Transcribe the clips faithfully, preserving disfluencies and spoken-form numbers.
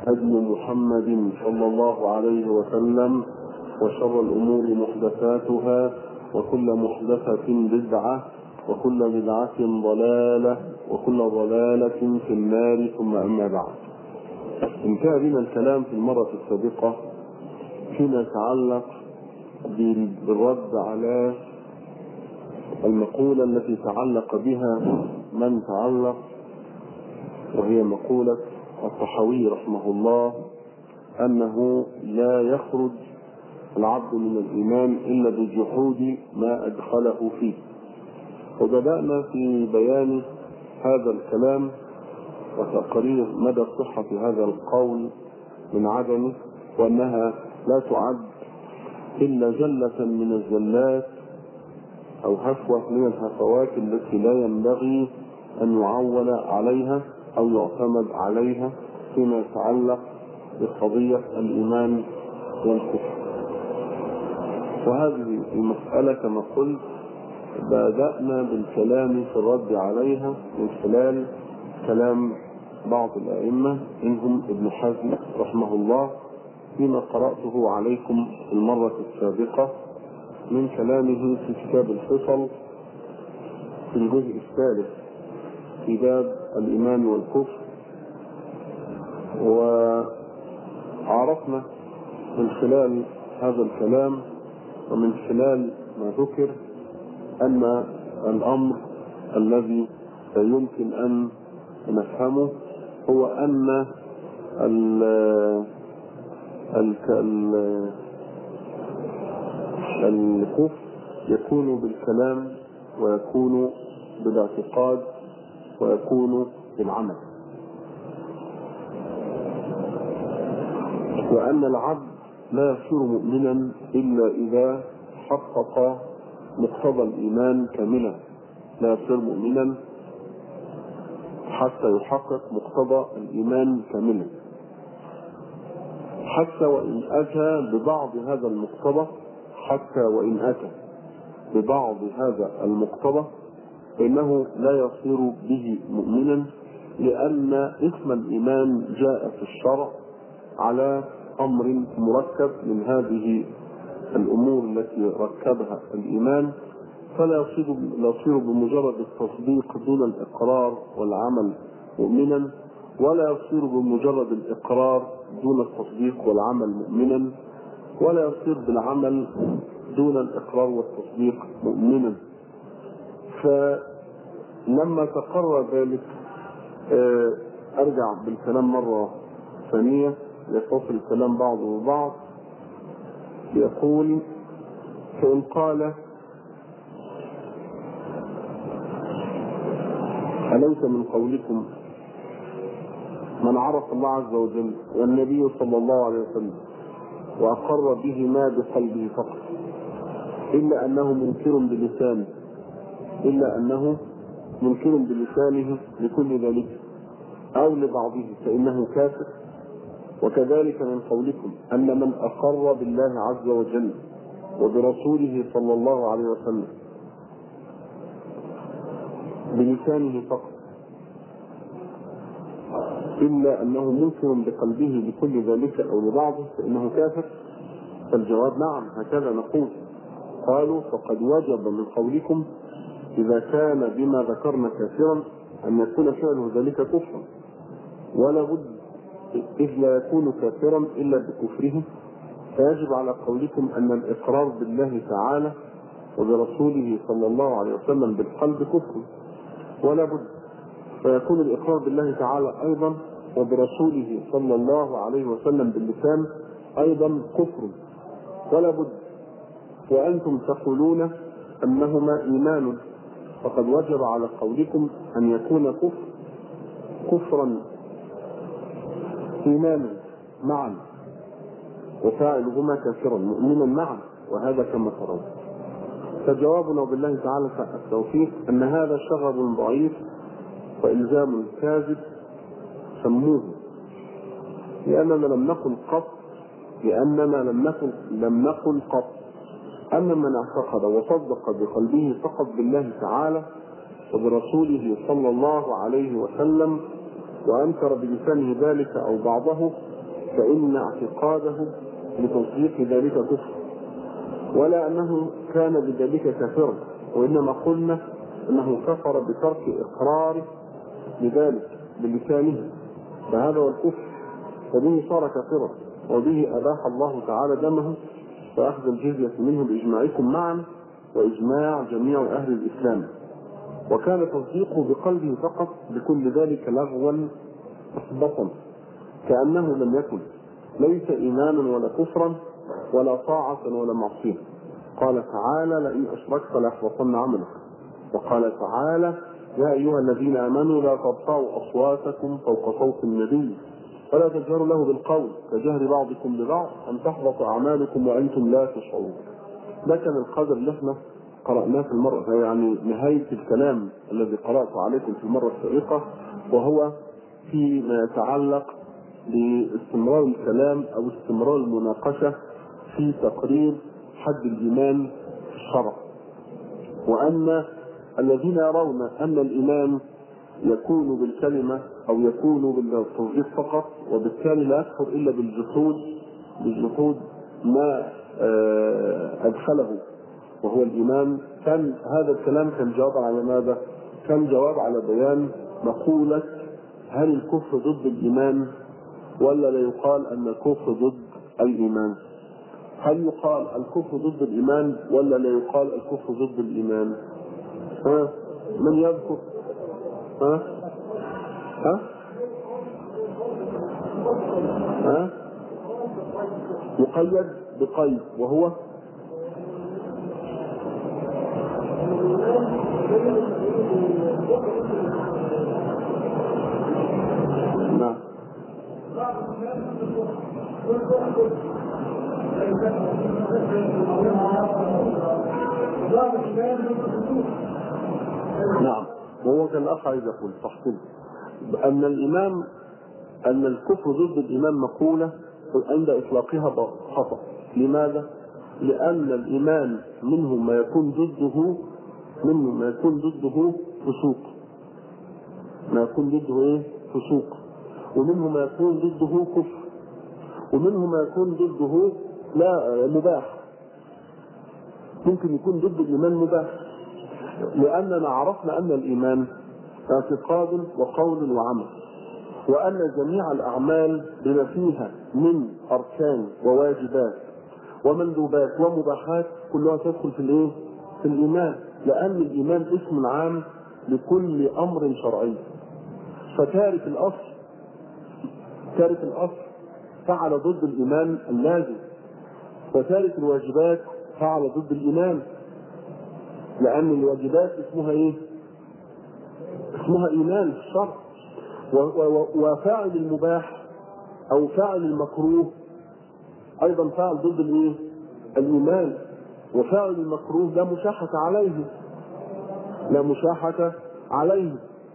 هدي محمد صلى الله عليه وسلم، وشر الأمور محدثاتها، وكل محدثة بدعة، وكل بدعة ضلالة، وكل ضلالة في النار. ثم أما بعد، انتهى بنا الكلام في المرة السابقة فيما يتعلق بالرد على المقولة التي تعلق بها من تعلق، وهي مقولة الطحاوي رحمه الله أنه لا يخرج العبد من الإيمان إلا بجحود ما أدخله فيه. وبدأنا في بيان هذا الكلام وتقرير مدى صحة هذا القول من عدمه، وأنها لا تعد إلا زلة من الزلات أو هفوة من الهفوات التي لا ينبغي أن يعول عليها أو يعتمد عليها فيما يتعلق بقضية الإيمان والكفر. وهذه المسألة كما قلت بدأنا بالكلام في الرد عليها من خلال كلام بعض الأئمة منهم ابن حزم رحمه الله فيما قرأته عليكم المرة السابقة من كلامه في كتاب الفصل في الجزء الثالث في باب الإيمان والكفر. وعرفنا من خلال هذا الكلام ومن خلال ما ذكر أن الأمر الذي يمكن أن نفهمه هو أن ال ال الكفر يكون بالكلام، ويكون بالاعتقاد، ويكون بالعمل، وأن العبد لا يصير مؤمنا إلا إذا حقق مقتضى الإيمان كاملا. لا يصير مؤمنا حتى يحقق مقتضى الإيمان كاملا، حتى وإن أتى ببعض هذا المقتضى حتى وإن أتى ببعض هذا المقتضى فإنه لا يصير به مؤمنا، لأن اسم الإيمان جاء في الشرع على أمر مركب من هذه الأمور التي ركبها الإيمان، فلا يصير يصير بمجرد التصديق دون الإقرار والعمل مؤمنا، ولا يصير بمجرد الإقرار دون التصديق والعمل مؤمنا، ولا يصير بالعمل دون الإقرار والتصديق مؤمنا. فلما تقرر ذلك أرجع بالكلام مرة ثانية يتصل الكلام بعضه ببعض. يقول: فإن قال: أليس من قولكم من عرف الله عز وجل والنبي صلى الله عليه وسلم وأقر به ما بقلبه فقط، إلا أنه منكر بلسانه إلا أنه منكر بلسانه لكل ذلك أو لبعضه فإنه كافر؟ وكذلك من قولكم أن من أقر بالله عز وجل وبرسوله صلى الله عليه وسلم بلسانه فقط إلا أنه منكر بقلبه لكل ذلك أو لبعضه فإنه كافر؟ فالجواب نعم، هكذا نقول. قالوا: فقد وجب من قولكم إذا كان بما ذكرنا كافرا أن يكون فعله ذلك كفرا، ولا بد إذ لا يكون كافرا إلا بكفره، فيجب على قولكم أن الإقرار بالله تعالى وبرسوله صلى الله عليه وسلم بالقلب كفر، ولا بد فيكون الإقرار بالله تعالى أيضا وبرسوله صلى الله عليه وسلم باللسان أيضا كفر، ولا بد. وأنتم تقولون أنهما إيمان، فقد وجب على قولكم أن يكون كفر كفرا إيمانا معا، وفاعلهما كافرا مؤمنا معا، وهذا كما ترون. فجوابنا بالله تعالى التوفيق أن هذا شغب ضعيف وإلزام كاذب سموه، لأننا لم نقل قط لأننا لم نقل لم نقل قط أن من اعتقد وصدق بقلبه فقط بالله تعالى وبرسوله صلى الله عليه وسلم وأنكر بلسانه ذلك أو بعضه فإن اعتقاده لتصديق ذلك كفر، ولا أنه كان بذلك كافرا، وإنما قلنا أنه كفر بترك إقراره بذلك بلسانه، فهذا هو الكفر، وبه صار كافرا، وبه أباح الله تعالى دمه وأخذ الجزية منه بإجماعكم معا وإجماع جميع أهل الإسلام. وكان تصديقه بقلبه فقط بكل ذلك لغوا محبطا، كأنه لم يكن، ليس إيمانا ولا كفرا ولا طاعة ولا معصية. قال تعالى: لئن أشركت ليحبطن عملك. وقال تعالى: يا أيها الذين آمنوا لا ترفعوا أصواتكم فوق صوت النبي ولا تجهروا له بالقول كجهر بعضكم لبعض أن تحبط أعمالكم وأنتم لا تشعرون. ده كان القدر اللي احنا قرأناه في المرة، يعني نهاية الكلام الذي قرأته عليكم في المرة السابقة، وهو فيما يتعلق باستمرار الكلام أو استمرار المناقشة في تقرير حد الإيمان في الشرع، وأن الذين يرون أن الإيمان يكون بالكلمة أو يكون بالتصديق فقط، وبالتالي لا يكفر إلا بالجحود بالجحود ما أدخله وهو الإيمان، كان هذا الكلام كان جواب على ماذا؟ كان جواب على بيان مقولة هل الكفر ضد الإيمان ولا لا يقال أن الكفر ضد الإيمان؟ هل يقال الكفر ضد الإيمان ولا لا يقال الكفر ضد الإيمان؟ ها؟ من يذكر؟ ها؟ ها؟ ها؟ يقيد بقيد، وهو نعم. نعم، وهو كان الأخ عايز يقول تحصيل أن الإمام أن الكفر ضد الإيمان مقولة عند إطلاقها خطأ. لماذا؟ لأن الإيمان منه ما يكون ضده منه ما يكون ضده فسوق، ما يكون ضده إيه؟ فسوق، ومنه ما يكون ضده كفر، ومنه ما يكون ضده لا مباح. ممكن يكون ضد الإيمان مباح، لأننا عرفنا أن الإيمان اعتقاد وقول وعمل، وأن جميع الأعمال بما فيها من أركان وواجبات ومندوبات ومباحات كلها تدخل في الإيه؟ في الإيمان، لأن الإيمان اسم عام لكل أمر شرعي. فتارك الأصل تارك الأصل فعل ضد الإيمان اللازم، وتارك الواجبات فعل ضد الإيمان، لأن الواجبات اسمها إيه؟ اسمها إيمان في الشرع. وفاعل المباح أو فاعل المكروه أيضا فاعل ضد الإيه؟ الإيمان. وفاعل المكروه لا مشاحة عليه لا مشاحة عليه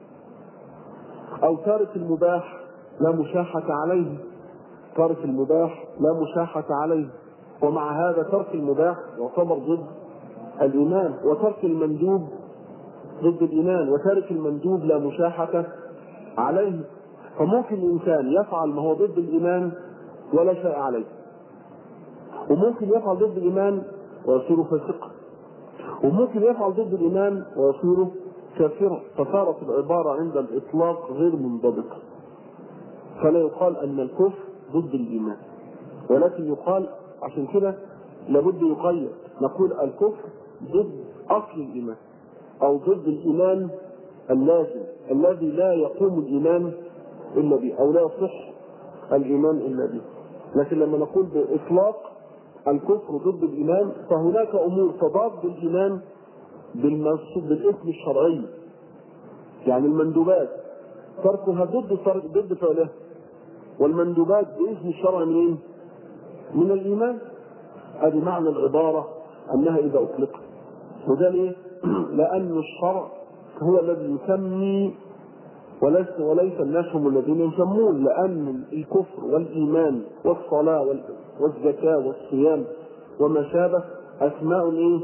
أو تارك المباح لا مشاحة عليه تارك المباح لا مشاحة عليه ومع هذا ترك المباح يعتبر ضد الإيمان، وترك المندوب ضد الإيمان، وتارك المندوب لا مشاحة عليه. فممكن الإنسان يفعل ما هو ضد الإيمان ولا شيء عليه، وممكن يفعل ضد الإيمان ويصير فاسقا، وممكن يفعل ضد الإيمان ويصير كافرا. فصارت العبارة عند الإطلاق غير منضبطة، فلا يقال أن الكفر ضد الإيمان، ولكن يقال عشان كده لابد يقيد، نقول الكفر ضد أصل الإيمان أو ضد الإيمان اللازم الذي لا يقوم الإيمان إلا به أو لا يصح الإيمان إلا به. لكن لما نقول بإطلاق الكفر ضد الإيمان فهناك أمور تضاد الإيمان بالاسم الشرعي، يعني المندوبات تركها ضد ضد فعلها، والمندوبات باسم الشرع منين؟ من الإيمان. هذه معنى العبارة أنها إذا أطلقت. وده ليه؟ لأن الشرع هو الذي يسمي وليس وليس الناس هم الذين يسمون، لأن الكفر والإيمان والصلاة والزكاة والصيام وما شابه أسماء إيه؟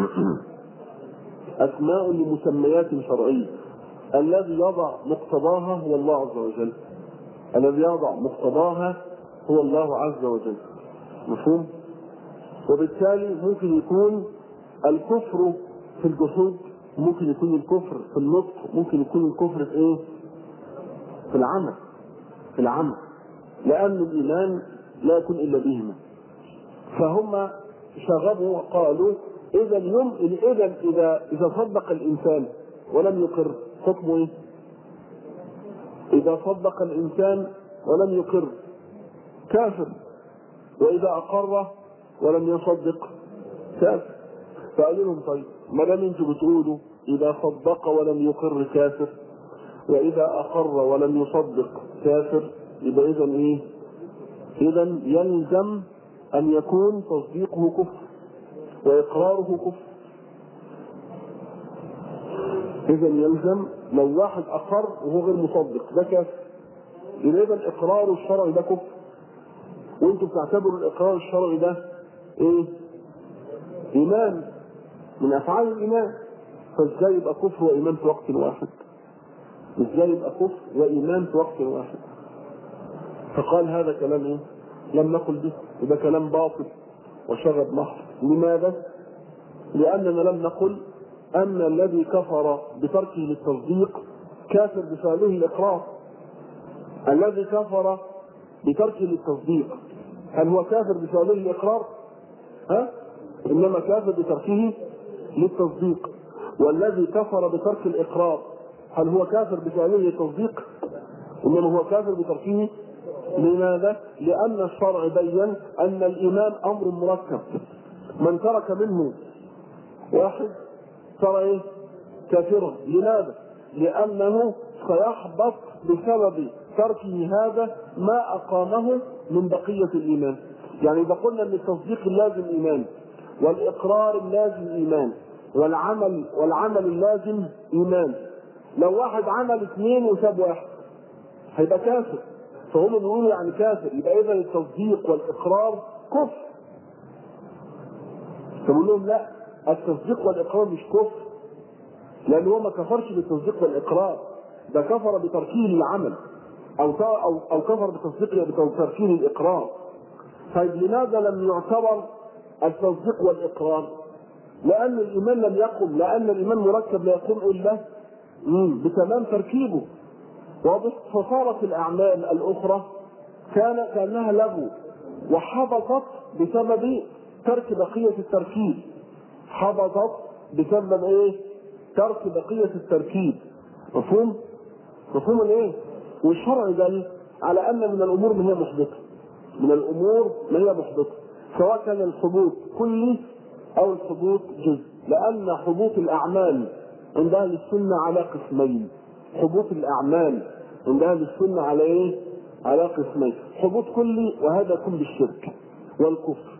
أسماء لمسميات شرعية. الذي يضع مقتضاها هو الله عز وجل، الذي يضع مقتضاها هو الله عز وجل. مفهوم؟ وبالتالي ممكن يكون الكفر في الجحود، ممكن يكون الكفر في النطق، ممكن يكون الكفر في ايه؟ في العمل. في العمل لأن الإيمان لا يكون إلا بهما. فهم شغبوا وقالوا إذا اليوم إذا إذا إذا صدق الإنسان ولم يقر حكمه إيه؟ إذا صدق الإنسان ولم يقر كافر، وإذا أقر ولم يصدق كافر. فقالوا لهم طيب ما دام انتوا بتقولوا إذا صدق ولم يقر كافر، وإذا أقر ولم يصدق كافر، يبقى إذا إيه؟ إذا يلزم أن يكون تصديقه كفر وإقراره كفر. إذا يلزم لو واحد أقر وهو غير مصدق ده كافر، يبقى إذا إقراره الشرعي ده كفر، وأنتم بتعتبروا الإقرار الشرعي ده إيه؟ إيمان من أفعال الإيمان. فإزاي يبقى كفر وإيمان في وقت واحد؟ إزاي يبقى كفر وإيمان في وقت واحد؟ فقال هذا كلام إيه؟ لم نقل به، وده كلام باطل وشغب محض. لماذا؟ لأننا لم نقل أن الذي كفر بتركه للتصديق كافر بفعله الإقرار. الذي كفر بتركه للتصديق هل هو كافر بفعله الإقرار؟ ها؟ إنما كافر بتركه للتصديق. والذي كفر بترك الإقرار هل هو كافر بفعله للتصديق؟ إنما هو كافر بتركه. لماذا؟ لأن الشرع بين أن الإيمان أمر مركب، من ترك منه واحد صار إيه؟ كافرا. لماذا؟ لأنه سيحبط بسبب تركه هذا ما أقامه من بقية الإيمان. يعني إذا قلنا أن التصديق اللازم إيمان، والإقرار اللازم إيمان، والعمل والعمل اللازم إيمان، لو واحد عمل اثنين وساب واحد هيبقى كافر. فهم بيقولوا يعني كافر، يبقى إذا التصديق والإقرار كفر. فبقول لهم لا، التصديق والإقرار مش كفر، لأن هو ما كفرش بالتصديق والإقرار، ده كفر بتركه للعمل، أو أو أو كفر بتصديقه بتركه للإقرار. طيب لماذا لم يعتبر التصديق والإقرار؟ لأن الإيمان لم يقم، لأن الإيمان مركب لا يقوم إلا بتمام تركيبه. واضح؟ فصارت الأعمال الأخرى كان كأنها لغو وحبطت بسبب ترك بقية التركيب. حبطت بسبب إيه؟ ترك بقية التركيب. مفهوم؟ مفهوم الإيه؟ والشرع دل على أن من الأمور ما هي محبطة، من الأمور ما هي محبطة، سواء كان الحبوط كلي أو الحبوط جزء. لأن حبوط الأعمال عند أهل السنة على قسمين. حبوط الأعمال عند أهل السنة على إيه؟ على قسمين، حبوط كلي وهذا يكون بالشرك والكفر،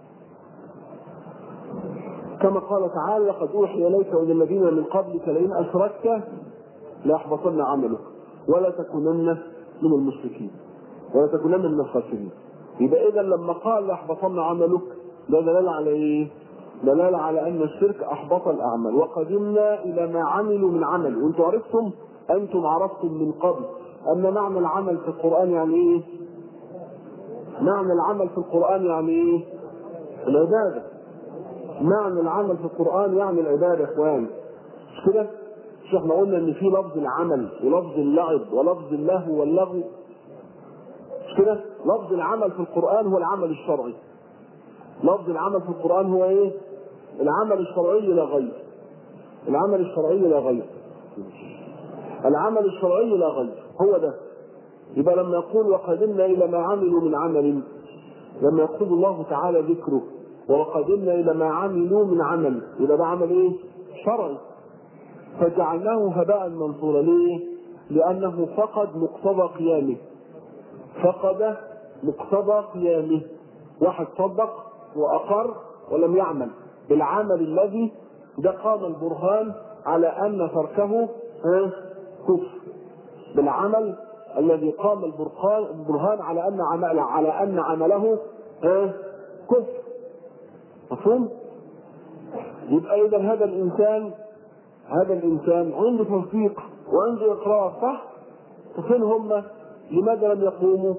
كما قال تعالى لقد أوحي إليك وإلى الذين من قبلك لئن أشركت ليحبطن عملك ولا تكونن من المشركين ولا تكونن من الخاسرين. يبقى إذا لما قال ليحبطن عملك ده دلالة على إيه؟ دلالة على أن الشرك أحبط الأعمال. وقدمنا إلى ما عملوا من عمل. وأنتم عرفتم أنتم عرفتم من قبل أن معنى العمل في القرآن يعني إيه؟ معنى العمل في القرآن يعني إيه؟ العبادة. معنى العمل في القرآن يعني العبادة يا إخوان. مش كده؟ مش احنا قلنا إن في لفظ العمل ولفظ اللعب ولفظ اللهو واللغو؟ مش كده؟ لفظ العمل في القرآن هو العمل الشرعي. لفظ العمل في القرآن هو إيه؟ العمل الشرعي لا غير. العمل الشرعي لا غير. العمل الشرعي لا غير هو ده. يبقى لما يقول وقدمنا إلى ما عملوا من عمل، لما يقول الله تعالى ذكره وقدمنا إلى ما عملوا من عمل، يبقى ده عمل إيه؟ شرعي. فجعلناه هباء منثورا. ليه؟ لأنه فقد مقتضى قيامه. فقد مقتضى قيامه. واحد صدق وأقر ولم يعمل بالعمل الذي ده قام البرهان على أن تركه كفر. بالعمل الذي قام البرهان على أن عمل على أن عمله كفر. مفهوم؟ يبقى إذا هذا الإنسان هذا الإنسان عنده تصديق وعنده إقرار، صح؟ فين هم؟ لماذا لم يقوموا؟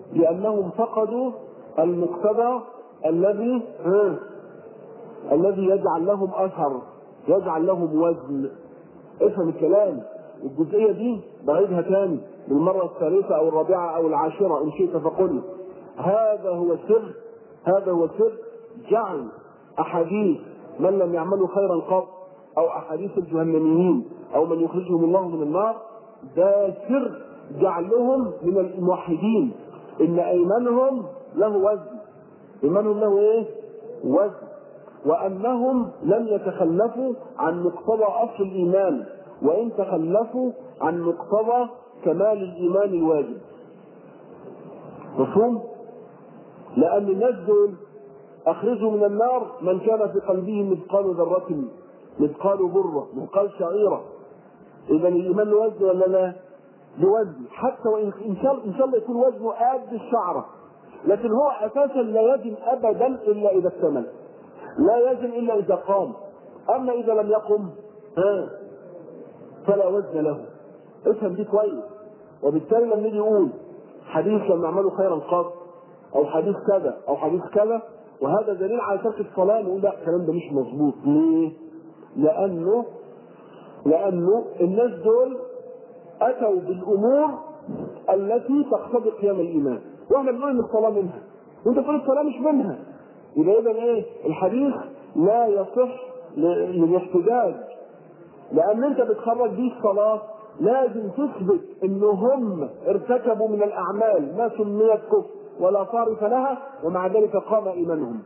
لأنهم فقدوا المقتضى الذي ها الذي يجعل لهم أثر، يجعل لهم وزن. افهم الكلام. الجزئية دي بعيدها تاني بالمرة الثالثة أو الرابعة أو العاشرة إن شئت فقل. هذا هو السر، هذا هو السر جعل أحاديث من لم يعملوا خيرا قط أو أحاديث الجهنميين أو من يخرجهم الله من النار، ده سر جعلهم من الموحدين، إن إيمانهم له وزن، إيمانهم له إيه؟ وزن، وأنهم لم يتخلفوا عن مقتضى أصل الإيمان، وإن تخلفوا عن مقتضى كمال الإيمان الواجب. مفهوم؟ لأن الناس دول أخرجوا من النار من كان في قلبه مثقال ذرة، مثقال ذرة، مثقال شعيرة. إذا الإيمان له وزن ولا لا؟ له وزن، حتى وإن إن شاء إن شاء الله يكون وزنه قد الشعرة، لكن هو أساسا لا يزن أبدا إلا إذا اكتمل، لا يزن إلا إذا قام. أما إذا لم يقم ها فلا وزن له. افهم دي كويس. وبالتالي لما نيجي نقول حديث لم يعملوا خيرا قط أو حديث كذا أو حديث كذا وهذا دليل على ترك الصلاة، نقول لا الكلام ده مش مظبوط. ليه؟ لأنه لأنه الناس دول أتوا بالأمور التي تقتضي قيام الإيمان، وإحنا بنقول إن الصلاة منها، وأنت تقول الصلاة مش منها. يبقى إذا إيه؟ الحديث لا يصح للاحتجاج، لأن أنت بتخرج بيه الصلاة لازم تثبت إن هم ارتكبوا من الأعمال ما سميت كفر ولا صارف لها، ومع ذلك قام إيمانهم.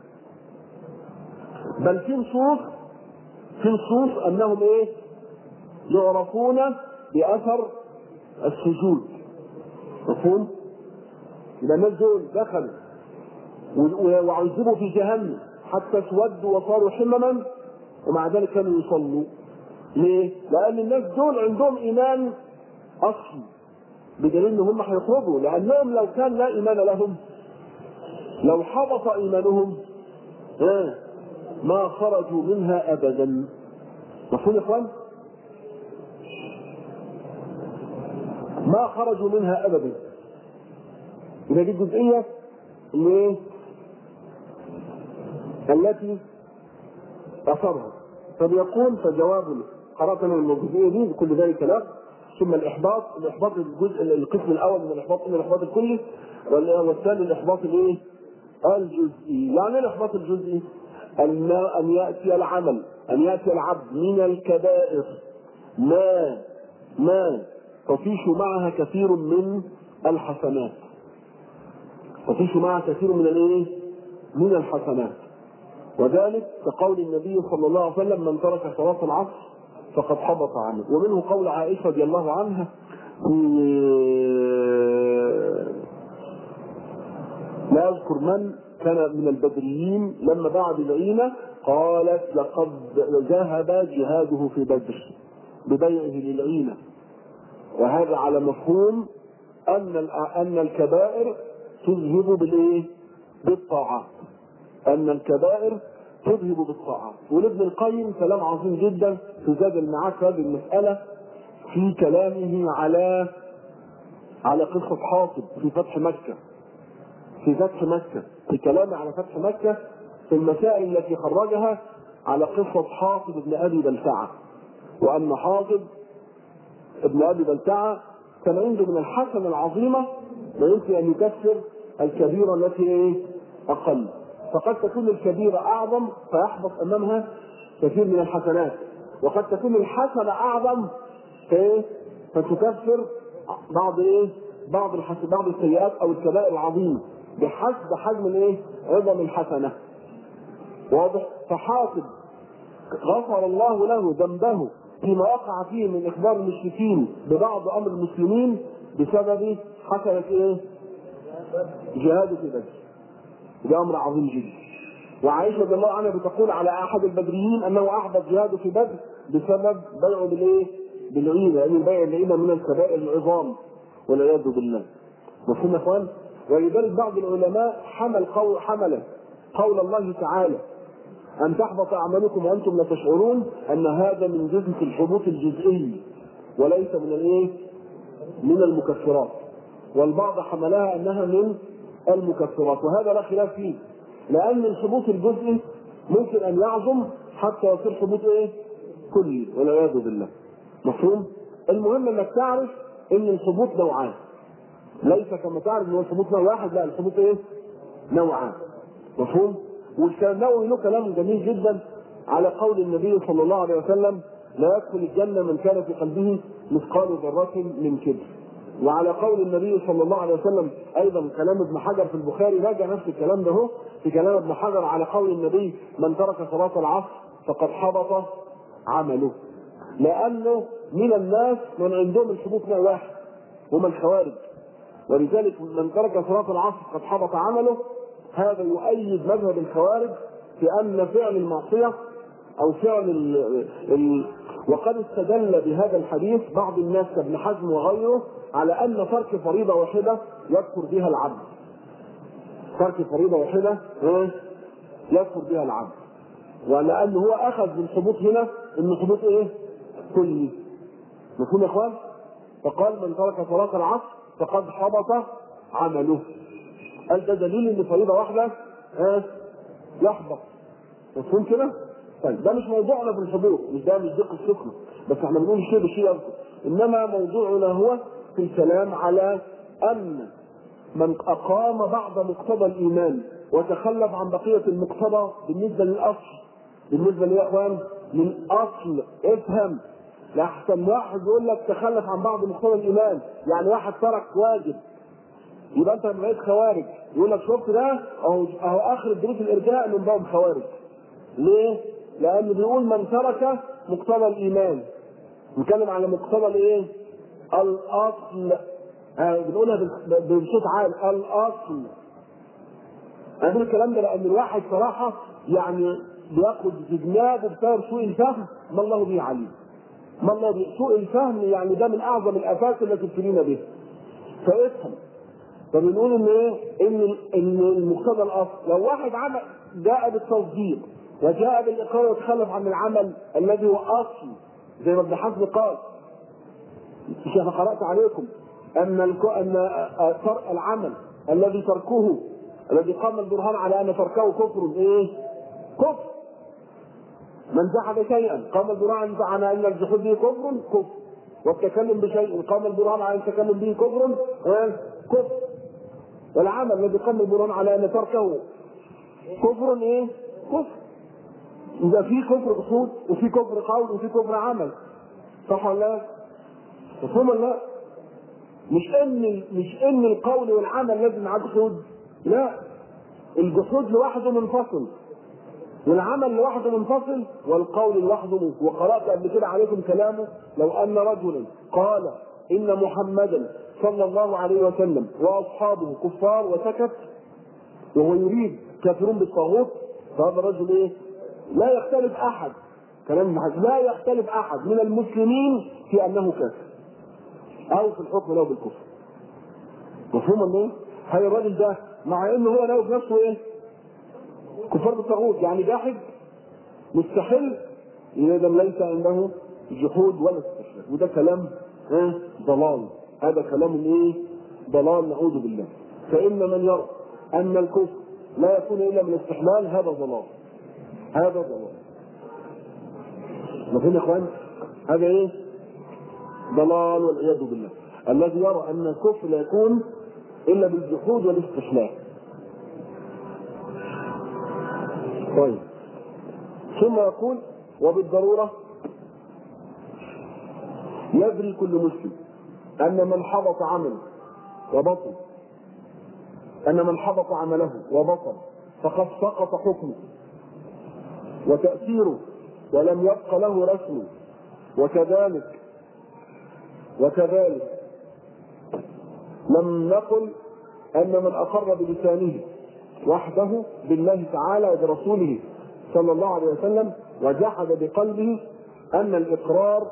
بل في نصوص في نصوص أنهم إيه؟ يعرفون بأثر السجود. مفهوم؟ يبقى الناس دول دخلوا وعذبوا في جهنم حتى اسودوا وصاروا حمما، ومع ذلك كانوا يصلوا. ليه؟ لأن الناس دول عندهم إيمان أصلي، بدليل إن هم هيخرجوا، لأنهم لو كان لا إيمان لهم، لو حبط إيمانهم ما خرجوا منها أبدا. مفهوم يا إخوان؟ ما خرجوا منها أبدا. إذا دي الجزئية اللي التي أثرها. فبيقول فجواب قرأتنا من الجزئية دي بكل ذلك لا. ثم الإحباط، الإحباط الجزء القسم الأول من الإحباط إلى الإحباط الكلي، والثاني الإحباط الإيه؟ الجزئي. يعني الإحباط الجزئي أن أن يأتي العمل، أن يأتي العبد من الكبائر ما ما تطيش معها كثير من الحسنات، تطيش معها كثير من الإيه؟ من الحسنات. وذلك كقول النبي صلى الله عليه وسلم من ترك صلاة العصر فقد حبط عنه. ومنه قول عائشة رضي الله عنها لا أذكر من كان من البدريين لما باع بالعينة قالت لقد ذهب جهاده في بدر ببيعه للعينة. وهذا على مفهوم أن أن الكبائر تذهب بالإيه؟ بالطاعات، أن الكبائر تذهب بالطاعات. ولابن القيم كلام عظيم جدا في زاد المعاد في هذه المسألة في كلامه على على قصة حاطب في فتح مكة، في فتح مكة في كلامه على فتح مكة في المسائل التي خرجها على قصة حاطب ابن أبي بلتعة، وأن حاطب ابن أبي بلتعة كان عنده من الحسنة العظيمة ما يمكن أن يكفر الكبيرة التي إيه؟ أقل. فقد تكون الكبيرة أعظم فيحبط أمامها كثير من الحسنات، وقد تكون الحسنة أعظم فتكفر بعض إيه؟ بعض الحسن بعض السيئات أو الكبائر العظيمة بحسب حجم الإيه؟ عظم الحسنة. واضح؟ فحاطب غفر الله له ذنبه فيما وقع فيه من إخبار المشركين ببعض أمر المسلمين بسبب حسنة إيه؟ جهاد في بدر. ده أمر عظيم جدا. وعائشة رضي الله عنها بتقول على أحد البدريين أنه أحبط جهاده في بدر بسبب بيعه بالإيه؟ بالعينة، لأن يعني بيع العينة من الكبائر العظام والعياذ بالله. مفهوم يا إخوان؟ ولذلك بعض العلماء حمل قول حمل قول الله تعالى أن تحبط أعمالكم وأنتم لا تشعرون أن هذا من جزء الحبوط الجزئي وليس من الإيه؟ من المكفرات. والبعض حملها أنها من المكفرات، وهذا لا خلاف فيه، لأن الحبوط الجزئي ممكن أن يعظم حتى يصير حبوط إيه؟ كلي والعياذ بالله. مفهوم؟ المهم إنك تعرف إن الحبوط نوعان، ليس كما تعرف إن الحبوط نوع واحد، لا، الحبوط إيه؟ نوعان. مفهوم؟ والنووي له كلام جميل جدا على قول النبي صلى الله عليه وسلم: لا يدخل الجنة من كان في قلبه مثقال ذرة من كبر. وعلى قول النبي صلى الله عليه وسلم ايضا كلام ابن حجر في البخاري، راجع نفس الكلام ده هو في كلام ابن حجر على قول النبي: من ترك صلاة العصر فقد حبط عمله. لانه من الناس من عندهم الحبوط نوع واحد هم الخوارج، ولذلك من ترك صلاة العصر فقد حبط عمله. هذا يؤيد مذهب الخوارج في ان فعل المعصية او فعل ال ال وقد استدل بهذا الحديث بعض الناس كابن حزم وغيره على ان ترك فريضه واحده يكفر بها العبد. ترك فريضه واحده يكفر بها العبد، ولانه هو اخذ بالحبوط هنا ان حبوط ايه؟ كلي. مفهوم يا اخوان؟ فقال: من ترك صلاه العصر فقد حبط عمله. قال ده دليل ان فريضه واحده يحبط. مفهوم كده؟ طيب ده مش موضوعنا في الحضور، مش ده مش دي قصتنا، بس احنا بنقول شيء بشيء يذكر. انما موضوعنا هو في الكلام على ان من اقام بعض مقتضى الايمان وتخلف عن بقيه المقتضى بالنسبه للاصل، بالنسبه ليه يا اخوان؟ للاصل. افهم، لاحسن واحد يقول لك تخلف عن بعض مقتضى الايمان، يعني واحد ترك واجب، يبقى انت بقيت خوارج. يقول لك شفت ده اهو اهو اخر دروس الارجاء من باب خوارج. ليه؟ لأنه بيقول من ترك مقتضى الإيمان. نتكلم على مقتضى الإيه؟ الأصل. آه بنقولها بصوت عالي، الأصل. هذا الكلام ده لأن الواحد صراحة يعني بياخد في جنابه بسبب سوء الفهم ما الله به عليم. ما الله به سوء الفهم يعني ده من أعظم الآفات التي ابتلينا بها. فافهم. فبنقول إن إيه؟ إن إن المقتضى الأصل، لو واحد عمل جاء بالتصديق وجاء بالإقرار وتخلف عن العمل الذي هو أصل، زي ما ابن حزم قال، مش أنا قرأت عليكم أن أن العمل الذي تركه الذي قام البرهان على أن تركه كفر إيه؟ كفر. من جحد شيئا قام البرهان على أن الجحود به كفر كفر، والتكلم بشيء قام البرهان على أن التكلم به كفر كفر، والعمل الذي قام البرهان على أن تركه كفر إيه؟ كفر. إذا في كفر أصول وفي كفر قول وفي كفر عمل، صح ولا لا؟ مفهوم ولا لا؟ مش إن مش إن القول والعمل لازم معاه جحود، لا، الجحود لوحده منفصل، والعمل لوحده منفصل، والقول لوحده منفصل. وقرأت قبل كده عليكم كلامه: لو أن رجلا قال إن محمدا صلى الله عليه وسلم وأصحابه كفار وسكت وهو يريد كافرون بالطاغوت، فهذا الرجل إيه؟ لا يختلف أحد، كلام لا يختلف أحد من المسلمين في أنه كافر أو في الحكم له بالكفر. مفهوم ولا إيه؟ هذا الرجل ده مع إنه هو له بنفسه إيه؟ كفار بالطاغوت، يعني جاحد مستحل، إذا ليس عنده جحود ولا استحلال، وده كلام إيه؟ ضلال. هذا كلام إيه؟ ضلال، نعوذ بالله. فإن من يرى أن الكفر لا يكون إلا من الاستحلال هذا ضلال، هذا ضلال. مفهوم يا اخوان؟ هذا ايه؟ ضلال والعياذ بالله. الذي يرى ان الكفر لا يكون الا بالجحود والاستحلال. طيب، ثم يقول: وبالضروره يدري كل مسلم ان من حبط عمله وبطل ان من حبط عمله وبطل فقد سقط حكمه وتأثيره ولم يبق له رسم. وكذلك وكذلك لم نقل أن من أقر بلسانه وحده بالله تعالى وبرسوله صلى الله عليه وسلم وجحد بقلبه أن الإقرار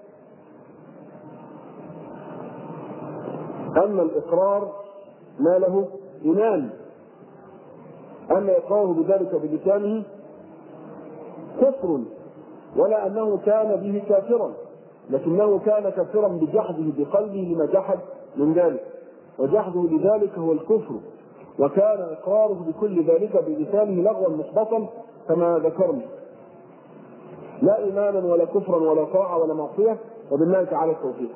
أن الإقرار ما له إيمان، أن إقراره بذلك بلسانه كفر، ولا أنه كان به كافرا، لكنه كان كافرا بجحده بقلبه لما جحد من ذلك، وجحده لذلك هو الكفر. وكان إقراره بكل ذلك بلسانه لغوا محبطا كما ذكرنا، لا إيمانا ولا كفرا ولا طاعة ولا معصية، وبالله تعالى التوفيق.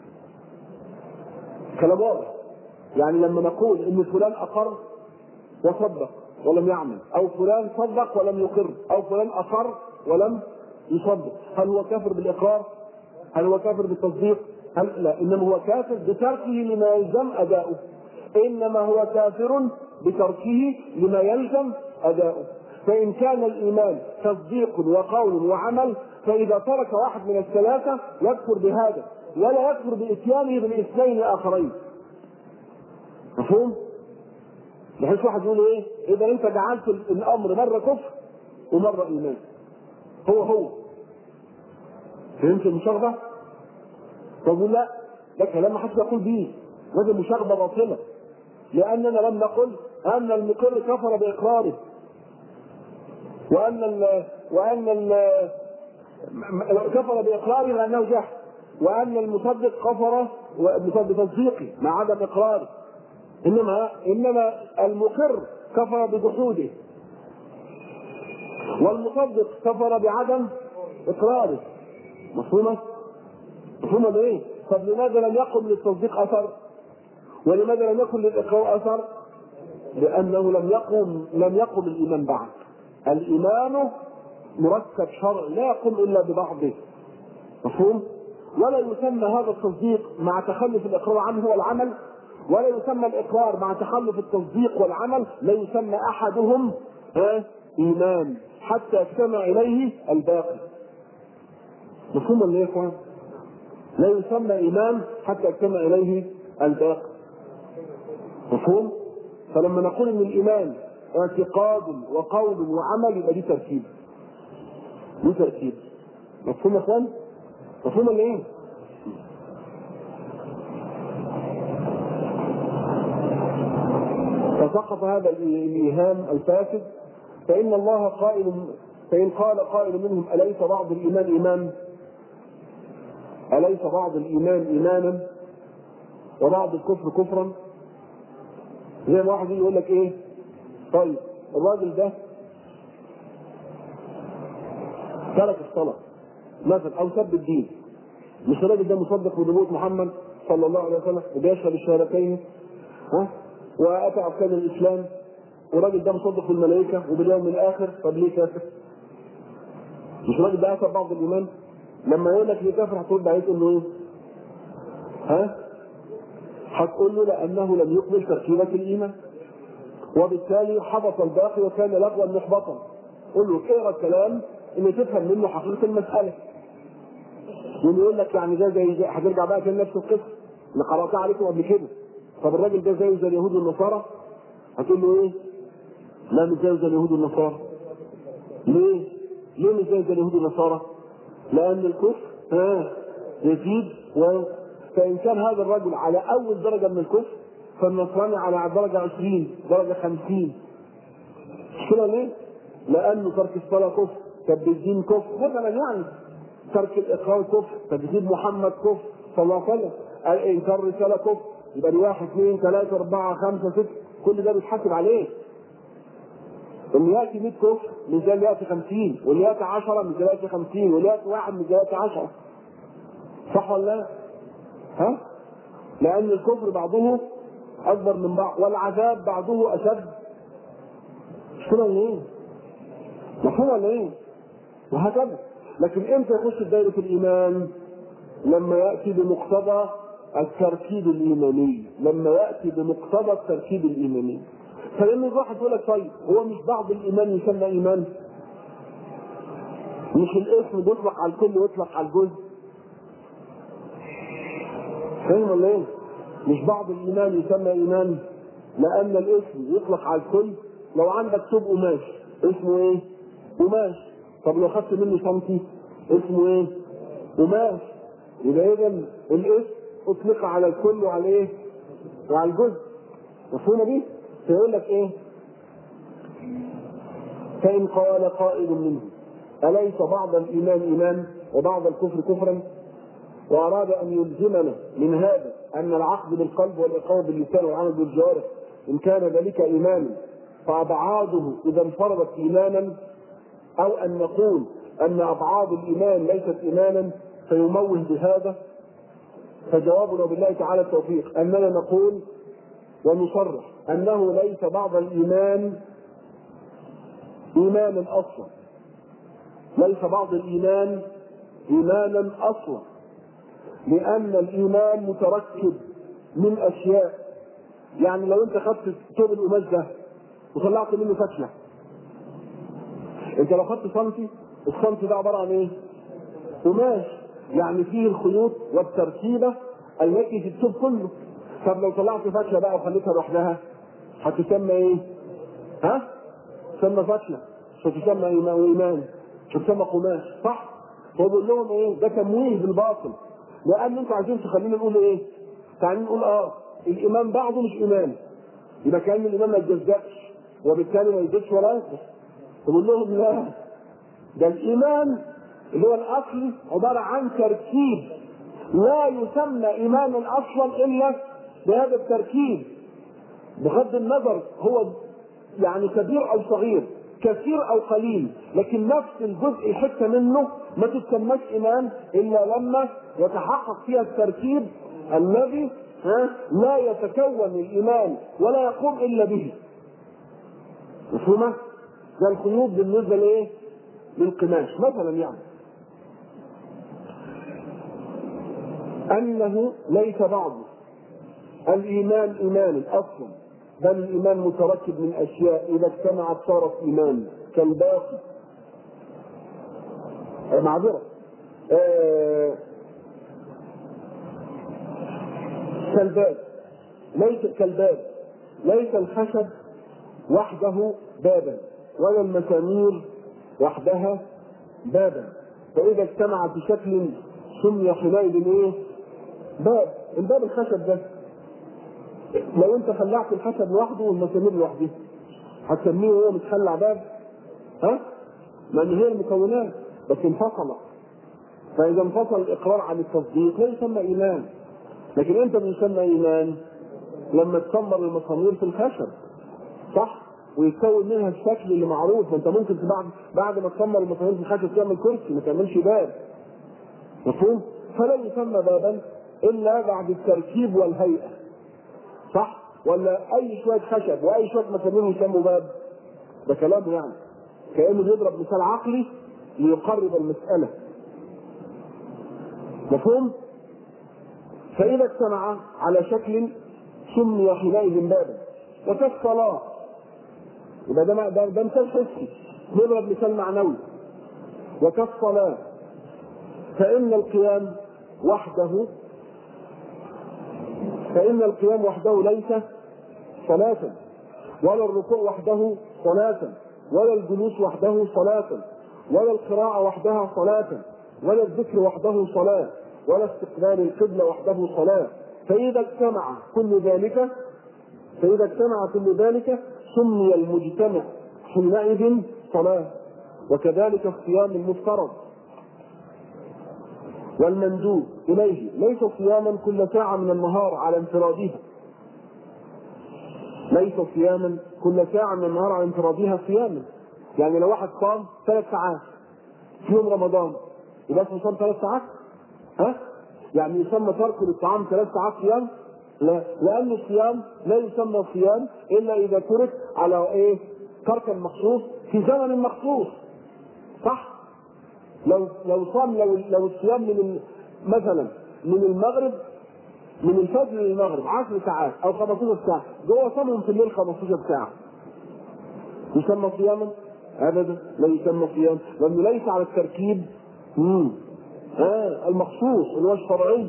كلام واضح. يعني لما نقول إن فلان أقر وصدق ولم يعمل، أو فلان صدق ولم يقر، أو فلان أقر ولم يصدق، هل هو كافر بالإقرار؟ هل هو كافر بالتصديق؟ هل لا، إنما هو كافر بتركه لما يلزم أداؤه، إنما هو كافر بتركه لما يلزم أداؤه. فإن كان الإيمان تصديق وقول وعمل، فإذا ترك واحد من الثلاثة يكفر بهذا، ولا يكفر بإتيانه بالاثنين الآخرين. مفهوم؟ بحيث واحد يقول ايه؟ إذا أنت جعلت الأمر مرة كفر ومرة إيمان، هو هو. فهمت المشاغبة؟ فقول لا، ده كلام ما حدش يقول به، وهذه مشاغبة باطلة، لأننا لم نقل أن المقر كفر بإقراره، وأن ال وأن ال كفر بإقراره لأنه جحد، وأن المصدق كفر بتصديقه مع عدم إقراره، إنما إنما المقر كفر بجحوده، والمصدق كفر بعدم إقراره. مفهومة؟ مفهومة بإيه؟ طب لماذا لم يقم للتصديق أثر؟ ولماذا لم يكن للإقرار أثر؟ لأنه لم يقم لم يقم الإيمان بعد. الإيمان مركب شرعي لا يقوم إلا ببعضه. مفهوم؟ ولا يسمى هذا التصديق مع تخلف الإقرار عنه والعمل، ولا يسمى الإقرار مع تخلف التصديق والعمل، لا يسمى أحدهم إيمان حتى يجتمع إليه الباقي. مفهوم ولا إيه يا إخوان؟ لا يسمى إيمان حتى يجتمع إليه الباقي. مفهوم؟ فلما نقول إن الإيمان اعتقاد وقول وعمل يبقى دي تركيب. دي تركيب. مفهوم يا إخوان؟ مفهوم ولا إيه؟ فسقط هذا الإيهام الفاسد، فإن الله قائل فإن قال قائل منهم أليس بعض الإيمان إيمان؟ أليس بعض الإيمان إيمانا وبعض الكفر كفرا؟ زي ما واحد يقول لك إيه؟ طيب الراجل ده ترك الصلاة مثلا أو سب الدين، مش الراجل ده مصدق بنبوة محمد صلى الله عليه وسلم وبيشهد الشهادتين ها وأتى أركان الإسلام، والراجل ده مصدق بالملائكة وباليوم الآخر، طب ليه كافر؟ مش الراجل ده أتى بعض الإيمان؟ لما يقول لك ليه كافر هترد عليه تقول له إيه؟ ها؟ هتقول له لأنه لم يقبل تركيبة الإيمان، وبالتالي حبط الباقي وكان لغوا محبطا. قل له اقرا الكلام اللي تفهم منه حقيقة المسألة. ويقول لك يعني ده زي هترجع بقى كان نفس القصة اللي قرأتها عليكم قبل كده. طب الراجل ده زيه زي اليهود والنصارى؟ هتقول له ايه؟ لا مش زيه زي اليهود والنصارى. ليه؟ ليه مش زيه زي اليهود والنصارى؟ لأن الكفر ها يزيد، و فإن كان هذا الرجل على أول درجة من الكفر فالنصراني على درجة عشرين، درجة خمسين. مش كده ليه؟ لأنه ترك الصلاة كفر، تبديل الدين كفر، مثلا يعني ترك الإقرار كفر، تبديل محمد كفر صلى الله عليه وسلم، إنكار الرسالة كفر. يبقى دي واحد اثنين ثلاثة أربعة خمسة ستة، كل ده بيتحاسب عليه. اللي يأتي مية كفر مش زي اللي يأتي خمسين، واللي يأتي عشرة مش زي اللي يأتي خمسين، واللي يأتي واحد مش زي اللي يأتي عشرة. صح ولا لا؟ ها؟ لأن الكفر بعضه أكبر من بعض، والعذاب بعضه أشد. مش كده ولا إيه؟ مفهوم ولا إيه؟ وهكذا. لكن إمتى يخش في دائرة الإيمان؟ لما يأتي بمقتضى التركيب الإيماني، لما يأتي بمقتضى التركيب الإيماني. فلأن الواحد يقول لك طيب هو مش بعض الإيمان يسمى إيمان؟ مش الاسم بيطلق على الكل ويطلق على الجزء؟ فاهم ولا ايه؟ مش بعض الإيمان يسمى إيمان؟ لأن الاسم يطلق على الكل. لو عندك ثوب قماش اسمه ايه؟ قماش. طب لو خدت منه سنتي اسمه ايه؟ قماش. يبقى إذا الاسم أطلق على الكل وعلى ايه؟ وعلى الجزء. مفهومة دي؟ فيقول لك ايه؟ فإن قال قائل منه أليس بعض الإيمان إيمان وبعض الكفر كفرا؟ وأراد أن يلزمنا من هذا أن العقد بالقلب والإقرار باللسان والعمل بالجوارح إن كان ذلك إيمانا فأبعاده إذا انفردت إيمانا، أو أن نقول أن أبعاد الإيمان ليست إيمانا فيموه بهذا، فجوابنا بالله تعالى التوفيق أننا نقول ونصرح أنه ليس بعض الإيمان إيمانا أصلا، ليس بعض الإيمان إيمانا أصلا، لأن الإيمان متركب من أشياء. يعني لو أنت خدت ثوب القماش ده وطلعت منه فتلة، أنت لو خدت سنتي، السنتي ده عبارة عن إيه؟ قماش، يعني فيه الخيوط والتركيبة التي في الثوب كله. طب لو طلعت فتلة بقى وخليتها لوحدها هتسمى إيه؟ ها؟ تسمى فتلة، مش هتسمى إيمان، مش هتسمى قماش، صح؟ هو بيقول لهم إيه؟ ده تمويه بالباطل، لأن أنتوا عايزين تخلينا نقول إيه؟ تعالوا نقول آه الإيمان بعضه مش إيمان، يبقى كأن الإيمان ما يتجزأش وبالتالي ما يزيدش ولا ينقص. بيقول لهم لا، ده الإيمان اللي هو الأصل عبارة عن تركيب، لا يسمى إيمانا أصلا إلا بهذا التركيب، بغض النظر هو يعني كبير أو صغير، كثير أو قليل، لكن نفس الجزء حتة منه ما تسمىش إيمان إلا لما يتحقق فيها التركيب الذي لا يتكون الإيمان ولا يقوم إلا به. مفهومة؟ ده الخيوط بالنسبة لإيه؟ للقماش مثلا، يعني أنه ليس بعض الإيمان إيمان أصلا، بل الإيمان متركب من أشياء إذا اجتمعت صارت إيمان كالباقي. معذرة آه كالباب، ليس كالباب، ليس الخشب وحده بابا ولا المسامير وحدها بابا، فإذا اجتمع بشكل سمي حينئذ إيه؟ باب. الباب الخشب ده لو انت خلعت الخشب لوحده والمسامير لوحده هتسميه هو متخلع باب؟ ها؟ لأن هي المكونات بس انفصلت، فإذا انفصل الإقرار عن التصديق لا يسمى إيمان. لكن أنت بيسمى إيمان لما تسمر المسامير في الخشب، صح؟ ويتكون منها الشكل اللي معروف. انت ممكن بعد بعد ما تسمر المسامير في الخشب تعمل كرسي، ما تعملش باب. مفهوم؟ فلا يسمى بابا إلا بعد التركيب والهيئة، صح؟ ولا أي شوية خشب وأي شوية مسامير يسموا باب؟ ده كلام يعني كأنه بيضرب مثال عقلي ليقرب المسألة. مفهوم؟ فإذا اجتمع على شكل سمي حينئذ بابا. وكالصلاة، يبقى ده ده ده مثال حسي، نضرب مثال معنوي. وكالصلاة فإن القيام وحده فإن القيام وحده ليس صلاة، ولا الركوع وحده صلاة، ولا الجلوس وحده صلاة، ولا القراءة وحدها صلاة، ولا الذكر وحده صلاة، ولا استقبال القبلة وحده صلاة. فإذا اجتمع كل ذلك فإذا اجتمع كل ذلك سمي المجتمع حينئذ صلاة. وكذلك الصيام المفترض والمندوب إليه ليس صياما كل ساعة من النهار على انفرادها، ليس صياما كل ساعة من النهار على انفرادها صياما. يعني لو واحد صام ثلاث ساعات في يوم رمضان يبقى اسمه صام ثلاث ساعات؟ ها؟ يعني يسمى ترك للطعام ثلاث ساعات صيام؟ لا، لأن الصيام لا يسمى صيام إلا إذا ترك على إيه؟ تركا مخصوص في زمن مخصوص، صح؟ لو لو صام لو لو الصيام من مثلا من المغرب من الفجر للمغرب عشر ساعات او خمستاشر ساعه، جوه صامهم في الليل خمستاشر ساعه، يسمى صياما؟ ابدا لا يسمى صيام، لانه ليس على التركيب امم اه المخصوص اللي هو الشرعي.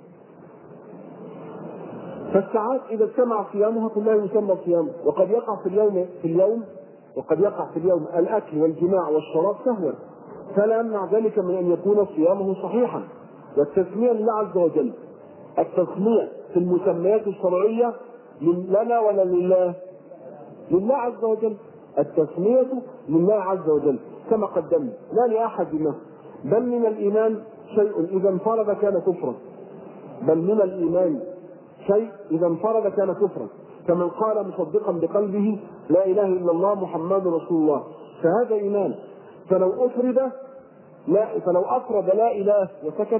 فالساعات اذا اجتمع صيامها كلها يسمى صيام. وقد يقع في اليوم في اليوم وقد يقع في اليوم الاكل والجماع والشراب سهوا، فلا يمنع ذلك من ان يكون صيامه صحيحا. والتسميه لله عز وجل، التسميه في المسميات الشرعيه لنا ولا لله؟ لله عز وجل. التسميه لله عز وجل كما قدمنا، لا لاحد منه. بل من الايمان شيء اذا انفرد كان كفرا، بل من الايمان شيء اذا انفرد كان كفرا، كمن قال مصدقا بقلبه لا اله الا الله محمد رسول الله، فهذا ايمان. فلو افرد لا فلو افرد لا اله وسكت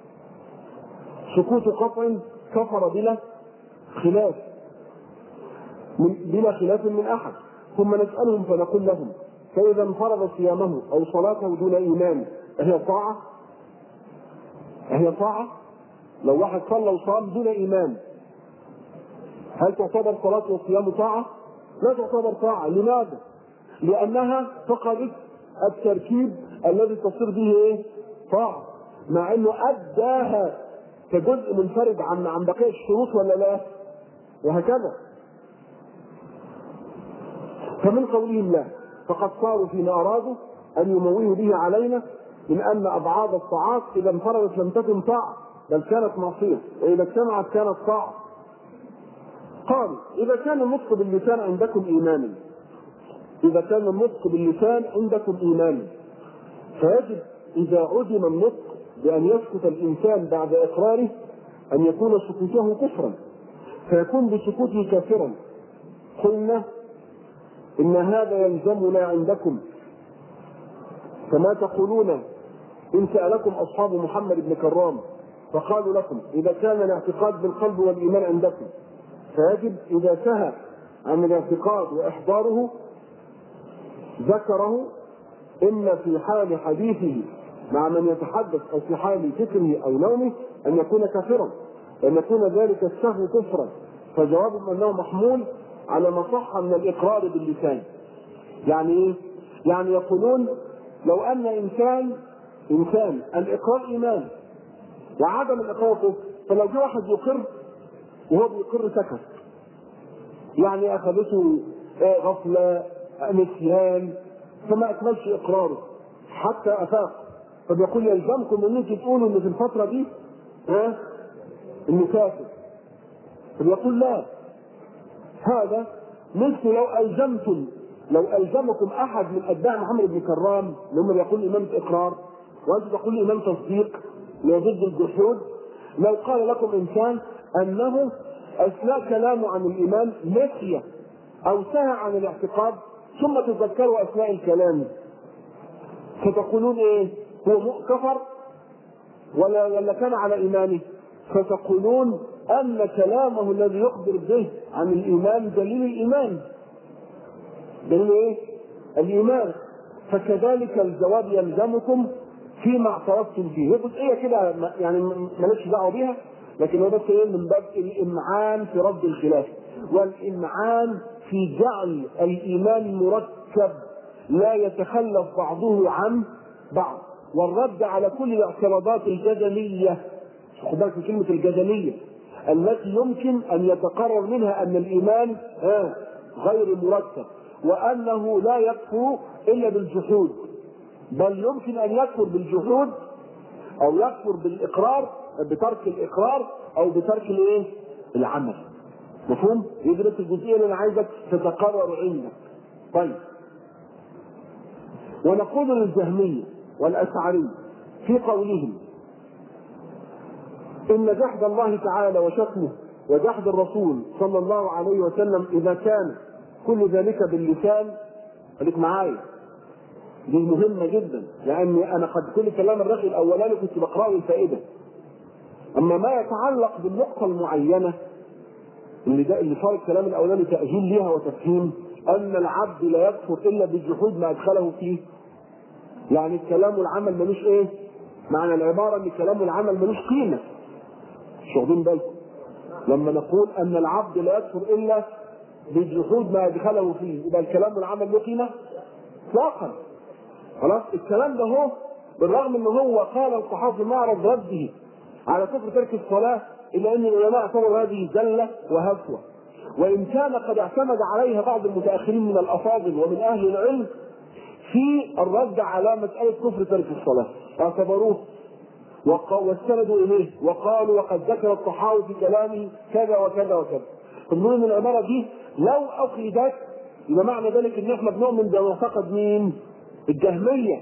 سكوت قطع كفر بلا خلاف من بلا خلاف من احد. ثم نسالهم فنقول لهم فاذا انفرض صيامه او صلاته دون ايمان هي طاعه؟ هي طاعه؟ لو واحد صلى وصام دون ايمان هل تعتبر صلاته وصيامه طاعه؟ لا تعتبر طاعه. لماذا؟ لانها فقدت التركيب الذي تصير به ايه؟ طاعه، مع انه اداها كجزء منفرد عن عن بقيه الشروط ولا لا؟ وهكذا. فمن قولهم لا فقد صاروا فيما ارادوا ان يموهوا به علينا من ان ابعاد الطاعات اذا انفردت لم تكن طاعه بل كانت معصيه، واذا اجتمعت كانت طاعه. قالوا اذا كان النطق باللسان عندكم ايمانا اذا كان النطق باللسان عندكم ايمانا فيجب اذا عدم النطق بان يسكت الانسان بعد اقراره ان يكون سكوته كفرا فيكون بسكوته كافرا. قلنا ان هذا يلزمنا عندكم كما تقولون ان سالكم اصحاب محمد بن كرام فقالوا لكم اذا كان الاعتقاد بالقلب والايمان عندكم فيجب اذا سهى عن الاعتقاد واحضاره ذكره اما في حال حديثه مع من يتحدث او في حال فكره او نومه ان يكون كافرا، ان يكون ذلك السهو كفرا. فجوابهم انه محمول على ما صح من الاقرار باللسان. يعني ايه؟ يعني يقولون لو ان انسان انسان الاقرار ايمان وعدم الاقرار كفر، فلو جه واحد يقر وهو بيقر سكت يعني اخذته غفله نسيان فما اكملش اقراره حتى افاق، فبيقول يلزمكم ان انتم تقولوا ان في الفتره دي ها انه كافر. فبيقول لا، هذا مثل لو الزمتم لو الزمكم احد من اتباع محمد بن كرام اللي هم بيقولوا امامه اقرار وانتم تقولوا امامه تصديق اللي ضد الجحود، لو قال لكم انسان انه اثناء كلامه عن الايمان نسي او سهى عن الاعتقاد ثم تذكروا اثناء الكلام فتقولون ايه؟ هو كفر ولا ولا كان على ايمانه؟ فتقولون ان كلامه الذي يخبر به عن الايمان دليل الايمان. دليل ايه؟ الايمان. فكذلك الجواب يلزمكم فيما اعترفتم فيه. هي جزئيه كده يعني مالكش دعوه بيها، لكن هو بس ايه من باب الامعان في رد الخلاف والامعان في جعل الايمان مركب لا يتخلف بعضه عن بعض، والرد على كل الاعتراضات الجدليه. خد بالك من كلمه الجدليه التي يمكن ان يتقرر منها ان الايمان آه غير مركب وانه لا يكفر الا بالجحود، بل يمكن ان يكفر بالجحود او يكفر بالاقرار بترك الاقرار او بترك الايه؟ العمل. مفهوم؟ يدرس الجزئيه اللي انا عايزك تتقرر عندك. طيب، ونقول للجهميه والاشعري في قولهم ان جحد الله تعالى وشتمه وجحد الرسول صلى الله عليه وسلم اذا كان كل ذلك باللسان، خليك معايا دي مهمه جدا، لاني انا قد كل كلام الرغي الاولاني كنت بقراه الفائده، اما ما يتعلق بالنقطه المعينه اللي ده اللي صار الكلام الاولاني تاجيل ليها وتفهيم ان العبد لا يكفر الا بجحود ما ادخله فيه. يعني الكلام والعمل ملوش ايه؟ معنى العباره ان الكلام والعمل ملوش قيمه. مش واخدين بالكم؟ لما نقول ان العبد لا يكفر الا بجحود ما ادخله فيه، يبقى الكلام والعمل له قيمه؟ اطلاقا. خلاص؟ الكلام ده هو بالرغم ان هو قال الصحابي معرض رده على كفر ترك الصلاه، الا ان العلماء اعتبروا هذه زله وهفوه، وان كان قد اعتمد عليها بعض المتاخرين من الافاضل ومن اهل العلم في الرد على مساله كفر ترك الصلاه، اعتبروه واستندوا اليه وقالوا وقد ذكر الطحاوي في كلامه كذا وكذا وكذا. فالمهم من العباره دي لو اخذت يبقى معنى ذلك ان احنا بنؤمن بمعتقد مين؟ الجهميه.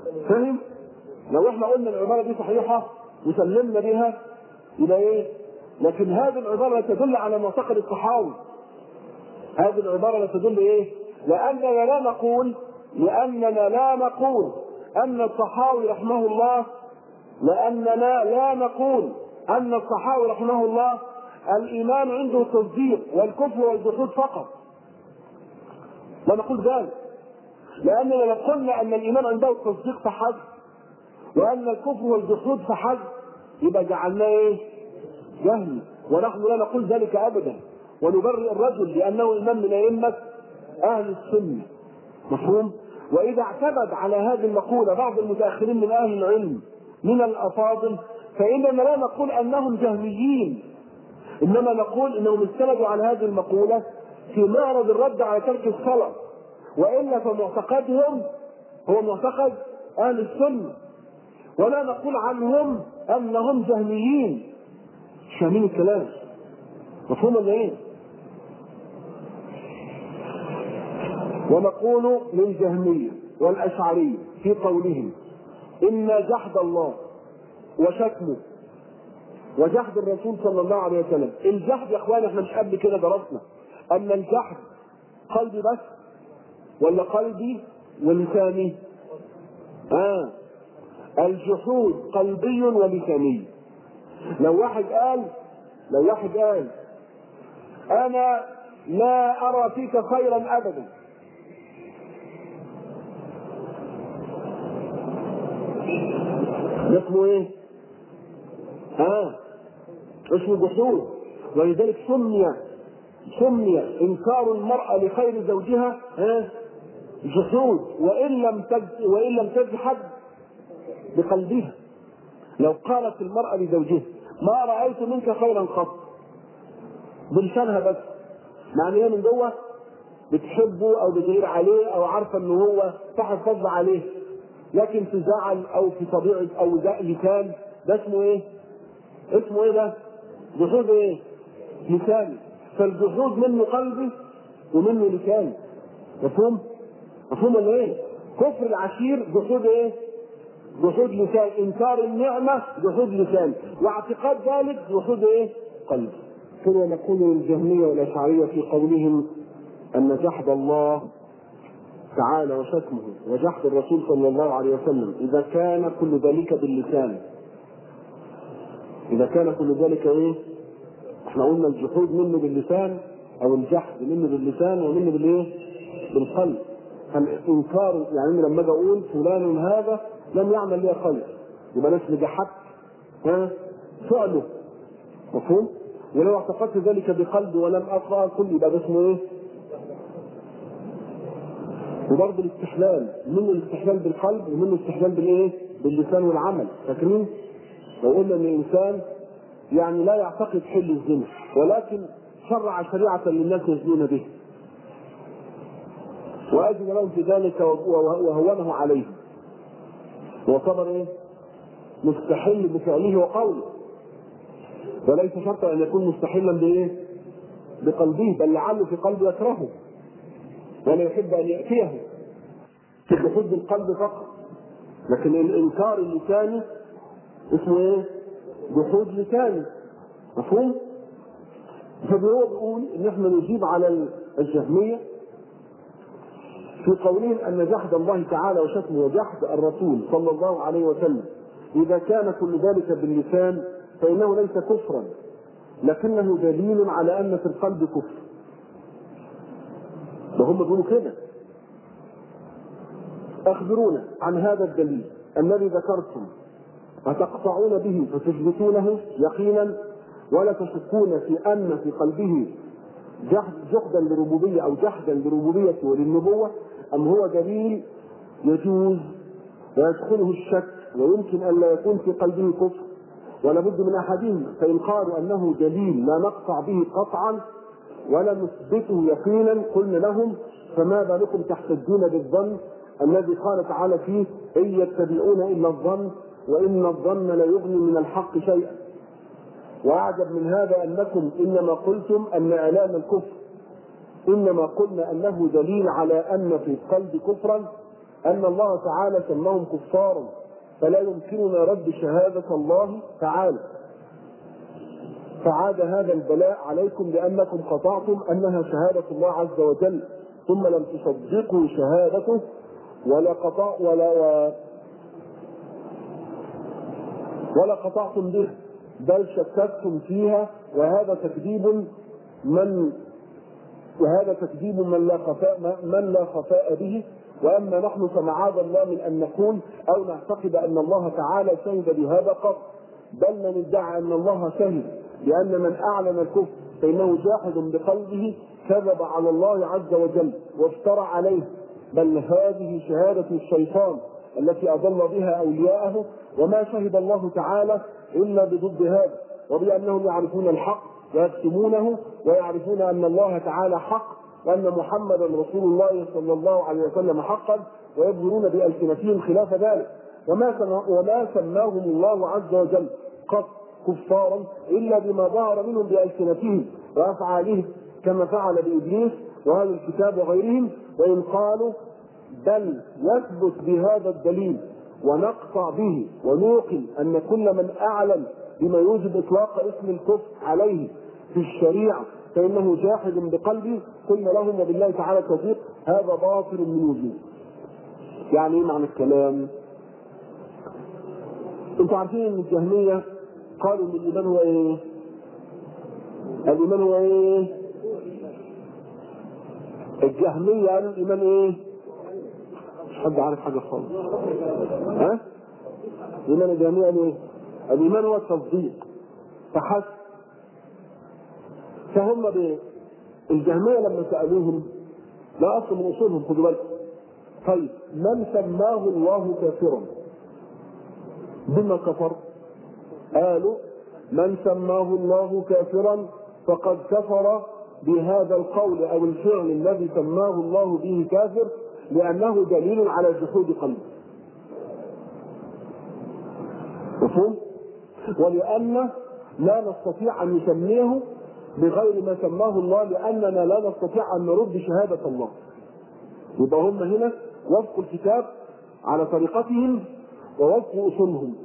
فاهم؟ لو احنا قلنا العباره دي صحيحه وسلمنا بها يبقى ايه؟ لكن هذه العبارة لا تدل على معتقد الطحاوي. هذه العبارة لا تدل إيه؟ لأننا لا نقول لأننا لا نقول أن الطحاوي رحمه الله لأننا لا نقول أن الطحاوي رحمه الله الإيمان عنده التصديق والكفر والجحود فقط. لا نقول ذلك، لأننا لو قلنا أن الإيمان عنده التصديق فحسب وأن الكفر والجحود فحسب يبقى جعلناه إيه؟ جهل، ونحن لا نقول ذلك أبدا، ونبرئ الرجل لأنه إمام من أئمة أهل السنة. مفهوم؟ وإذا اعتمد على هذه المقولة بعض المتأخرين من أهل العلم من الأفاضل فإننا لا نقول أنهم جهميين، إنما نقول إنهم استندوا على هذه المقولة في معرض الرد على ترك الصلاة، وإلا فمعتقدهم هو معتقد أهل السنة، ولا نقول عنهم أنهم جهميين. شامين الكلام. مفهوم ولا إيه؟ ونقول للجهمية والأشعرية في قولهم إن جحد الله وشتمه وجحد الرسول صلى الله عليه وسلم، الجحد يا اخوان احنا مش قبل كده درسنا ان الجحد قلبي بس ولا قلبي ولساني؟ اه الجحود قلبي ولساني. لو واحد قال لو واحد قال انا لا ارى فيك خيرا ابدا، اسمه ايه؟ اه اسمه جحود. ولذلك سمي سمي انكار المرأة لخير زوجها اه جحود، وان لم تج وان لم تجحد بقلبها. لو قالت المرأة لزوجها ما رأيت منك خيرا قط بلسانها بس، معنى هي من جوه بتحبه او بتغير عليه او عارفه ان هو صاحب فضل عليه، لكن في زعل او في طبيعه او لسان، ده اسمه ايه؟ اسمه ايه ده؟ جحود ايه؟ لساني. فالجحود منه قلبي ومنه لساني. مفهوم؟ مفهوم ولا ايه؟ كفر العشير جحود ايه؟ جحود لسان. انكار النعمه جحود لسان، واعتقاد ذلك جحود ايه؟ قلب. كما نقول الجهميه والاشعريه في قولهم ان جحد الله تعالى وشتمه وجحد الرسول صلى الله عليه وسلم اذا كان كل ذلك باللسان، اذا كان كل ذلك ايه؟ احنا قلنا الجحود منه باللسان او الجحد منه باللسان ومنه بالايه؟ بالقلب. الانكار يعني لما اجي اقول فلان هذا لم يعمل لي خير يبقى انا اسمي جحدت ها فعله. مفهوم؟ ولو اعتقدت ذلك بقلبي ولم اقرا كل يبقى ده اسمه ايه؟ وبرضه الاستحلال منه الاستحلال بالقلب ومنه الاستحلال بالايه؟ باللسان والعمل. فاكرين؟ لو قلنا ان الانسان يعني لا يعتقد حل الزنا ولكن شرع شريعه للناس يزنون به واذن لهم في ذلك وهونه عليهم، وصبر ايه؟ مستحل بفعله وقوله، وليس شرطا ان يكون مستحلا بايه؟ بقلبه، بل لعله في قلبه يكرهه ولا يحب ان ياتيه في جحود القلب فقط. لكن الانكار اللساني اسمه ايه؟ جحود لساني. مفهوم؟ فبيقول بيقول ان احنا نجيب على الجهميه في قولهم ان جحد الله تعالى وشتمه وجحد الرسول صلى الله عليه وسلم اذا كان كل ذلك باللسان فانه ليس كفرا لكنه دليل على ان في القلب كفر. وهم بيقولوا كده. اخبرونا عن هذا الدليل الذي ذكرتم فتقطعون به فتثبتونه يقينا ولا تشكون في ان في قلبه جحد جحدا لربوبيه او جحدا لربوبيته وللنبوه، ام هو دليل يجوز ويدخله الشك ويمكن ان لا يكون في قلبه كفر ولا بد من احدهما. فان قالوا انه دليل لا نقطع به قطعا ولا نثبته يقينا قلنا لهم فما بالكم تحتجون بالظن الذي قال تعالى فيه ان يتبعون الا الظن وان الظن لا يغني من الحق شيئا. واعجب من هذا انكم انما قلتم ان اعلان الكفر انما قلنا انه دليل على ان في القلب كفرا ان الله تعالى سماهم كفارا فلا يمكننا رد شهاده الله تعالى. فعاد هذا البلاء عليكم لأنكم قطعتم أنها شهادة الله عز وجل، ثم لم تصدقوا شهادته ولا قطع ولا ولا قطعتم به، بل شككتم فيها، وهذا تكذيب من وهذا تكذيب من لا خفاء من لا خفاء به. واما نحن فمعاذ الله من ان نقول او نعتقد ان الله تعالى شهد بهذا قط، بل من ادعى ان الله شهد لان من اعلن الكفر فانه جاحد بقلبه كذب على الله عز وجل وافترى عليه، بل هذه شهاده الشيطان التي اضل بها اولياءه، وما شهد الله تعالى الا بضد هذا، وبانهم يعرفون الحق ويكتمونه، ويعرفون ان الله تعالى حق وان محمدا رسول الله صلى الله عليه وسلم حقا، ويظهرون بالسنتهم خلاف ذلك. وما وما سماهم الله عز وجل قط كفارا الا بما ظهر منهم بالسنتهم وافعالهم، كما فعل بابليس واهل الكتاب وغيرهم. وان قالوا بل يثبت بهذا الدليل ونقطع به ونوقن ان كل من اعلن بما يوجب اطلاق اسم الكفر عليه في الشريعه فانه جاحد بقلبه، قلنا لهم وبالله تعالى التوفيق هذا باطل من وجوه. يعني ايه معنى الكلام؟ انتوا عارفين ان الجهميه قالوا ان الايمان هو ايه؟ الايمان هو ايه؟ الجهميه قالوا الايمان ايه؟ مش حد عارف حاجه خالص. ها؟ الايمان الجهميه قالوا ايه؟ الايمان هو التصديق فحسب. فهم بايه؟ الجهميه لما سالوهم لا اصل من اصولهم، خدوا بالكم. طيب من سماه الله كافرا بما كفر؟ قالوا من سماه الله كافرا فقد كفر بهذا القول او الفعل الذي سماه الله به كافر، لانه دليل على جحود قلبه. مفهوم؟ ولان لا نستطيع ان نسميه بغير ما سماه الله، لاننا لا نستطيع ان نرد شهاده الله. يبقى هم هنا وفقوا الكتاب على طريقتهم ووفقوا اصولهم.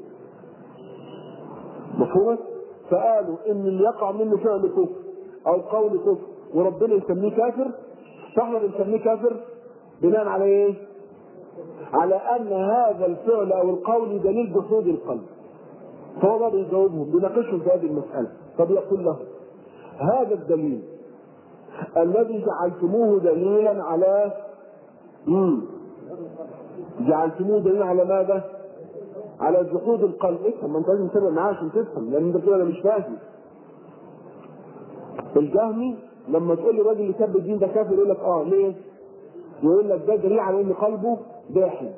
مفهوم؟ فقالوا ان اللي يقع منه فعل كفر او قول كفر وربنا يسميه كافر، فاحنا بنسميه كافر بناء على ايه؟ على ان هذا الفعل او القول دليل جحود القلب. فهو ده بيجاوبهم، بيناقشهم في هذه المساله، فبيقول لهم هذا الدليل الذي جعلتموه دليلا على مم. جعلتموه دليلا على ماذا؟ على جحود القلب. افهم، ما انت لازم تتابع معاه عشان تفهم، لان انت بتقول انا مش فاهم. الجهمي لما تقول لي راجل يسب الدين ده كافر يقول لك اه ليه؟ يقول لك ده دليل على ان قلبه جاحد.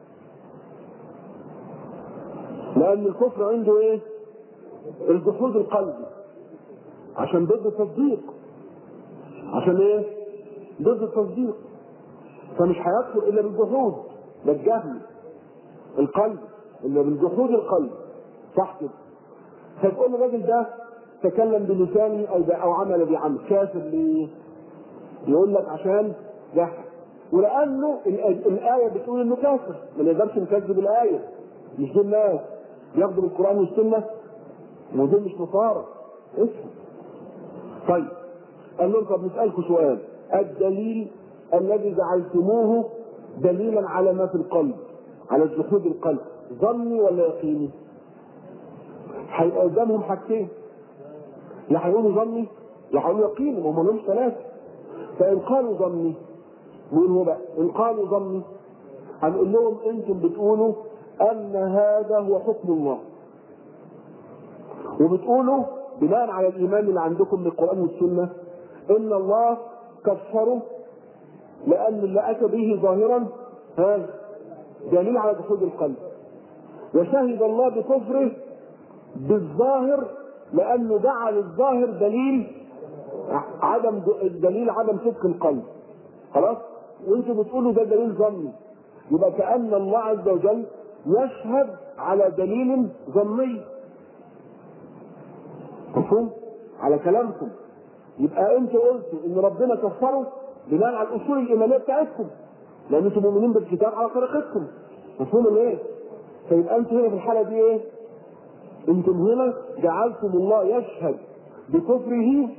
لان الكفر عنده ايه؟ الجحود القلبي، عشان ضد التصديق. عشان ايه؟ ضد التصديق. فمش هيكفر الا بالجحود، ده الجهل القلب، الا بالجحود القلب. صح كده؟ فتقول الراجل ده تكلم بلسانه او او عمل بعمل، كافر ليه؟ يقول لك عشان جهل، ولانه الايه بتقول انه كافر، ما نقدرش نكذب الايه. مش دول ناس ياخدوا بالقران والسنه، ودول مش نصارى. اسمع. طيب قال لهم طب نسالكم سؤال، الدليل الذي جعلتموه دليلا على ما في القلب، على جحود القلب، ظني ولا يقيني؟ هيبقى قدامهم حاجتين، لا هيقولوا ظني لا هيقولوا يقيني، ما هم لهمش ثلاثه. فان قالوا ظني مين هو بقى؟ ان قالوا ظني هنقول لهم انتم بتقولوا ان هذا هو حكم الله، وبتقولوا بناء على الايمان اللي عندكم بالقران والسنه ان الله كفره لان اللي اتى به ظاهرا هذا دليل على جحود القلب، وشهد الله بكفره بالظاهر لانه جعل الظاهر دليل عدم دليل عدم صدق القلب. خلاص؟ وانتم بتقولوا ده دليل ظني، يبقى كأن الله عز وجل يشهد على دليل ظني. مفهوم؟ على كلامكم. يبقى انتوا قلتوا ان ربنا كفره بناء على الاصول الايمانيه بتاعتكم، لان انتم مؤمنين بالكتاب على طريقتكم. مفهوم ايه؟ فيبقى انتوا هنا في الحاله دي ايه؟ انتم هنا جعلتم الله يشهد بكفره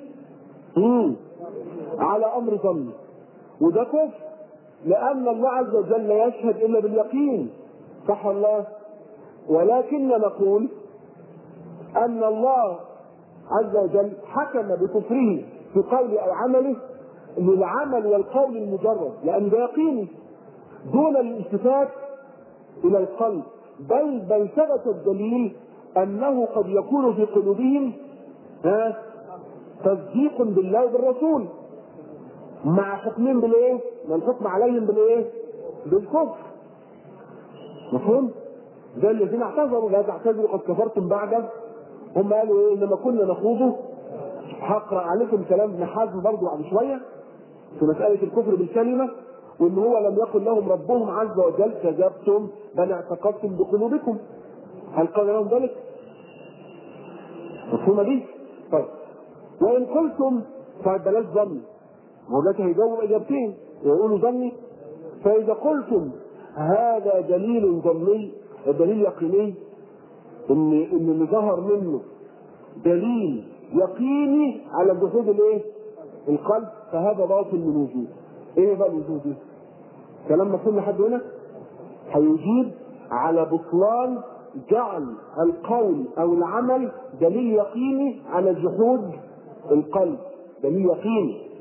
على أمر ظني، وده كفر لأن الله عز وجل لا يشهد إلا باليقين، صح ولا؟ ولكن نقول أن الله عز وجل حكم بكفره في قول أو عمله للعمل والقول المجرد، لأن ده يقيني دون الالتفات إلى القلب، بل بل ثبت الدليل أنه قد يكون في قلوبهم ها تصديق بالله وبالرسول مع حكمهم بالايه؟ ما الحكم عليهم بالايه؟ بالكفر. مفهوم؟ ده الذين اعتذروا لا تعتذروا قد كفرتم بعد، هم قالوا ايه؟ لما كنا نخوضه. هقرا عليكم كلام ابن حزم برضه بعد شويه في مساله الكفر بالكلمه، وان هو لم يقل لهم ربهم عز وجل كذبتم بل اعتقدتم بقلوبكم. هل قال لهم ذلك؟ مفهومه دي؟ طيب وان قلتم طيب بلاش ظني، هو ده هيجاوب اجابتين ويقولوا ظني. فاذا قلتم هذا دليل ظني دليل يقيني، ان ان اللي ظهر منه دليل يقيني على جحود الايه؟ القلب، فهذا باطل من وجود. ايه بقى الوجود ده؟ كلام مفهوم لحد هنا؟ هيجيب على بطلان جعل القول او العمل دليل يقيني على جحود القلب، دليل يقيني.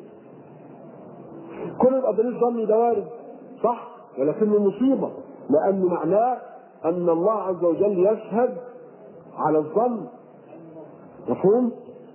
كل يبقى دليل ظني ده وارد صح، ولكنه مصيبه، لان معناه ان الله عز وجل يشهد على الظن. مفهوم؟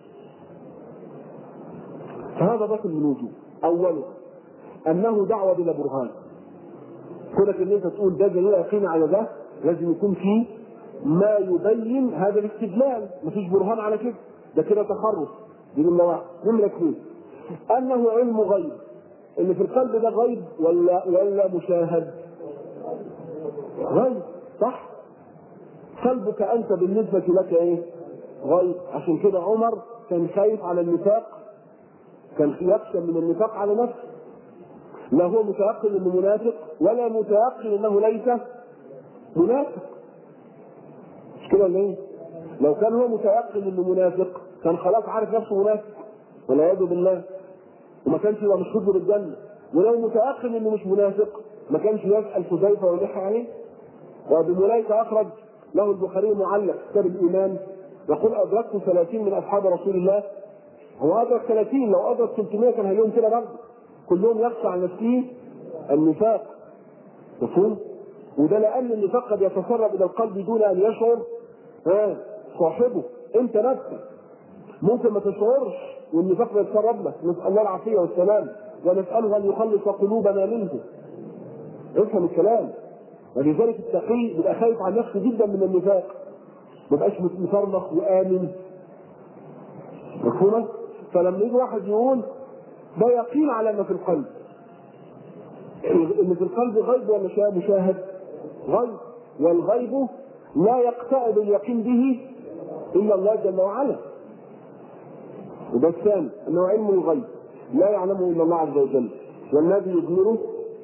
فهذا باطل من وجوه. اوله انه دعوه بلا برهان، كونك ان انت تقول ده دليل يقيني على ده لازم يكون فيه ما يبين هذا الاستدلال، مفيش برهان على كده، ده كده تخرص. دي نمره واحد. نمره اثنين انه علم غيب، اللي في القلب ده غيب ولا ولا مشاهد؟ غيب صح؟ قلبك انت بالنسبه لك ايه؟ غيب. عشان كده عمر كان خايف على النفاق، كان يخشى من النفاق على نفسه. لا هو متيقن انه منافق ولا متيقن انه ليس منافق. مش كده ولا ايه؟ لو كان هو متيقن انه منافق كان خلاص عارف نفسه منافق والعياذ بالله، وما كانش يبقى مشهود بالجنه. ولو متيقن انه مش منافق ما كانش يسال حذيفه ويلح عليه. وبمولئك اخرج له البخاري معلق كتاب الايمان يقول ادركت ثلاثين من اصحاب رسول الله. هو ادرك ثلاثين، لو ادرك ثلاثمائة كان هيلوم كده برضه، كلهم يخشى عن نفسه النفاق. مفهوم؟ وده لان النفاق قد يتسرب الى القلب دون ان يشعر ها صاحبه. انت نفسك ممكن ما تشعرش والنفاق يتسرب لك، نسال الله العافيه والسلام ونساله ان يخلص قلوبنا منه. افهم الكلام. ولذلك التقي بيبقى خايف عن نفسه جدا من النفاق، ما يبقاش مصرخ وامن. مفهومه؟ فلما يجي واحد يقول ده يقين على ما في القلب، ان في القلب غيب ولا مشاهد؟ غيب، والغيب لا يقتئب اليقين به الا الله جل وعلا. وده الثاني انه علم الغيب لا يعلمه الا الله عز وجل، والذي يضمره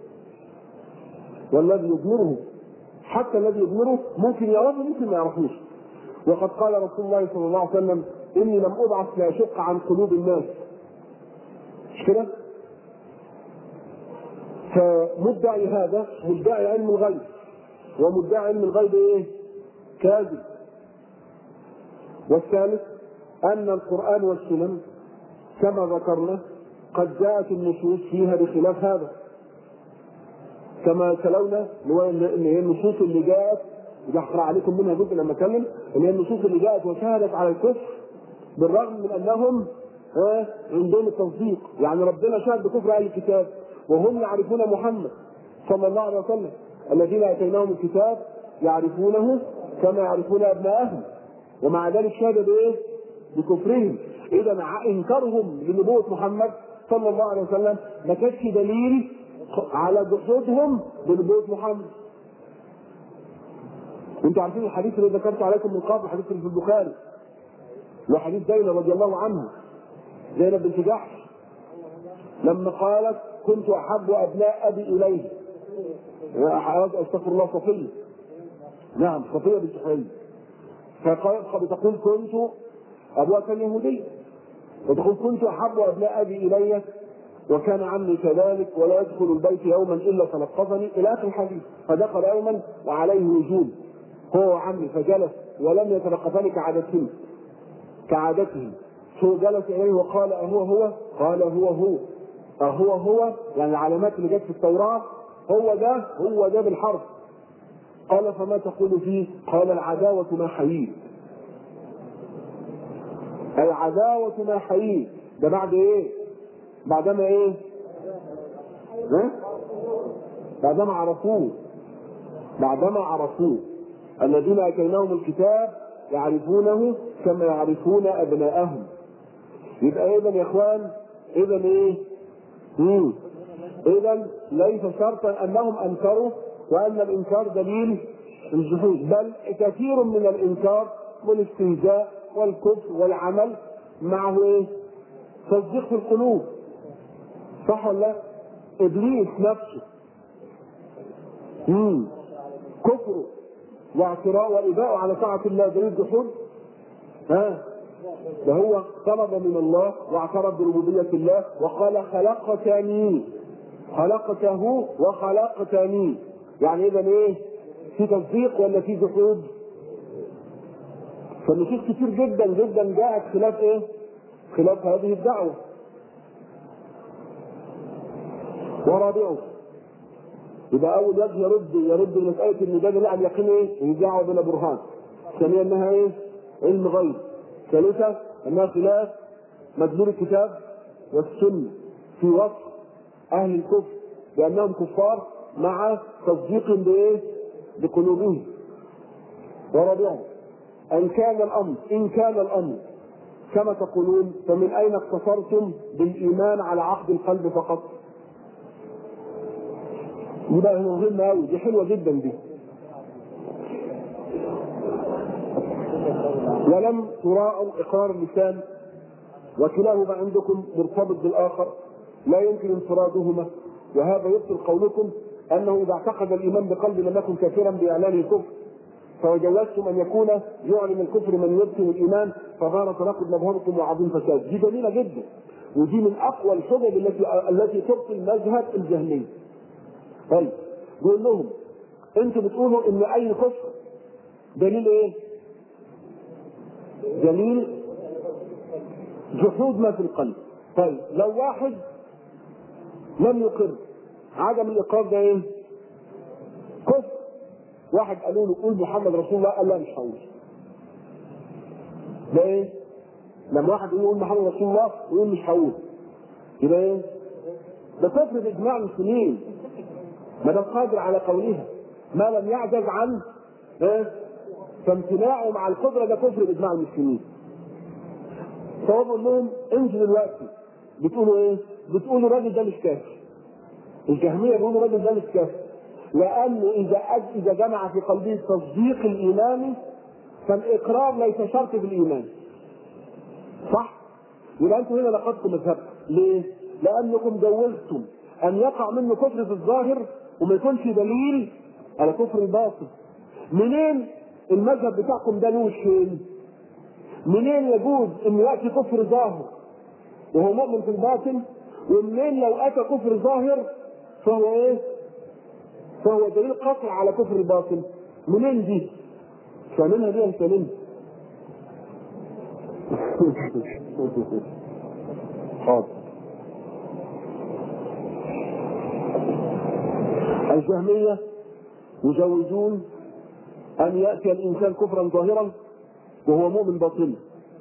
والذي يضمره حتى الذي يضمره ممكن يعرفه ممكن ما يعرفوش. وقد قال رسول الله صلى الله عليه وسلم اني لم ابعث لاشق عن قلوب الناس. مش كده؟ فمدعي هذا مدعي علم الغيب، ومدعي علم الغيب ايه؟ كاذب. والثالث ان القران والسنن كما ذكرنا قد جاءت النصوص فيها بخلاف هذا، كما تلونا ان هي النصوص اللي جاءت، اقرا عليكم منها جزء لما اتكلم، ان هي النصوص اللي جاءت وشهدت على الكفر بالرغم من انهم ها عندهم التصديق. يعني ربنا شهد بكفر اهل الكتاب وهم يعرفون محمد صلى الله عليه وسلم، الذين اتيناهم الكتاب يعرفونه كما يعرفون ابناءهم، ومع ذلك شهد بايه؟ بكفرهم. اذا انكارهم لنبوه محمد صلى الله عليه وسلم ما كانش دليل على جحودهم بنبوه محمد. انتوا عارفين الحديث اللي ذكرت عليكم من قبل، الحديث اللي في البخاري، وحديث زينب رضي الله عنها، زينب بنت جحش لما قالت كنت احب ابناء ابي اليه، استغفر الله، صفيه، نعم صفيه بنت حيي، فقالت بتقول كنت ابوها كان يهودي، وتقول كنت احب ابناء ابي الي وكان عمي كذلك ولا يدخل البيت يوما الا تلقفني الى اخر الحديث. فدخل يوما وعليه وجود هو وعمي فجلس ولم يتلقفني كعادتهم كعادته. هو جلس اليه وقال اهو هو؟ قال هو هو. اهو هو يعني العلامات اللي جت في التوراه هو ده هو ده بالحرف. قال فما تقول فيه؟ قال العداوة ما حييت. العداوة ما حييت ده بعد ايه؟ بعدما ايه؟ ها؟ بعدما عرفوه بعدما عرفوه الذين اتيناهم الكتاب يعرفونه كما يعرفون ابناءهم. يبقى اذا يا اخوان اذا ايه؟ مم. اذا ليس شرطا انهم انكروا وان الانكار دليل الجحود، بل كثير من الانكار والاستهزاء والكفر والعمل معه ايه؟ تصديق في القلوب. صح ولا لا؟ ابليس نفسه امم كفره واعتراء واباءه على طاعه الله دليل جحود. ها ده هو طلب من الله واعترف بربوبيه الله وقال خلقتني خلقته وخلقتني. يعني اذا ايه؟ في تصديق ولا في جحود؟ فالنصوص كتير جدا جدا جاءت خلاف ايه؟ خلاف هذه الدعوه. ورابعه يبقى اول وجه يرد يرد مساله ان ده لا اليقين ايه؟ ان دعوه بلا برهان. ثانيا انها ايه؟ علم غيب. ثالثه انها خلاف مدلول الكتاب والسنه في وصف اهل الكفر بانهم كفار مع تصديق بايه؟ بقلوبهم. ورابعا ان كان الامر ان كان الامر كما تقولون فمن اين اقتصرتم بالايمان على عقد القلب فقط؟ يبقى مهمه قوي دي، حلوه جدا دي. ولم تراعوا اقرار اللسان وكلاهما عندكم مرتبط بالاخر لا يمكن انفرادهما، وهذا يبطل قولكم انه اذا اعتقد الايمان بقلب لم يكن كافرا باعلان الكفر، فوجوزتم ان يكون يعلن الكفر من يبطل الايمان فظهر تناقض مذهبكم وعظيم فساد. دي جميله جدا ودي من اقوى الحجج التي التي تبطل مذهب الجهميه. طيب بيقول لهم انتوا بتقولوا ان اي كفر دليل ايه؟ دليل جحود ما في القلب. طيب لو واحد لم يقر، عدم الاقرار ده ايه؟ كفر. واحد قالوا له قول محمد رسول الله، قال لا مش هقول. ده ايه؟ لما واحد يقول محمد رسول الله ويقول مش هقول، يبقى ايه؟ ده كفر باجماع المسلمين ما دام قادر على قولها، ما لم يعجز عن ايه؟ فامتناعه مع القدره ده كفر باجماع المسلمين. فبقول لهم انتوا دلوقتي بتقولوا ايه؟ بتقولوا الراجل ده مش كافر. الجهميه بيقولوا الراجل ده مش كافر لانه اذا اذا جمع في قلبه التصديق الايماني فالاقرار ليس شرط في الايمان. صح؟ يبقى انتوا هنا نقضتم مذهبكم. ليه؟ لانكم جوزتم ان يقع منه كفر في الظاهر وما يكونش دليل على كفر الباطن. منين المذهب بتاعكم ده له وشين؟ منين يجوز ان ياتي كفر ظاهر وهو مؤمن في الباطن، ومنين لو اتى كفر ظاهر فهو ايه؟ فهو دليل قطع على كفر الباطن؟ منين دي؟ فاهمينها دي انت منين؟ حاضر. الجهمية يجوزون ان ياتي الانسان كفرا ظاهرا وهو مؤمن باطنا.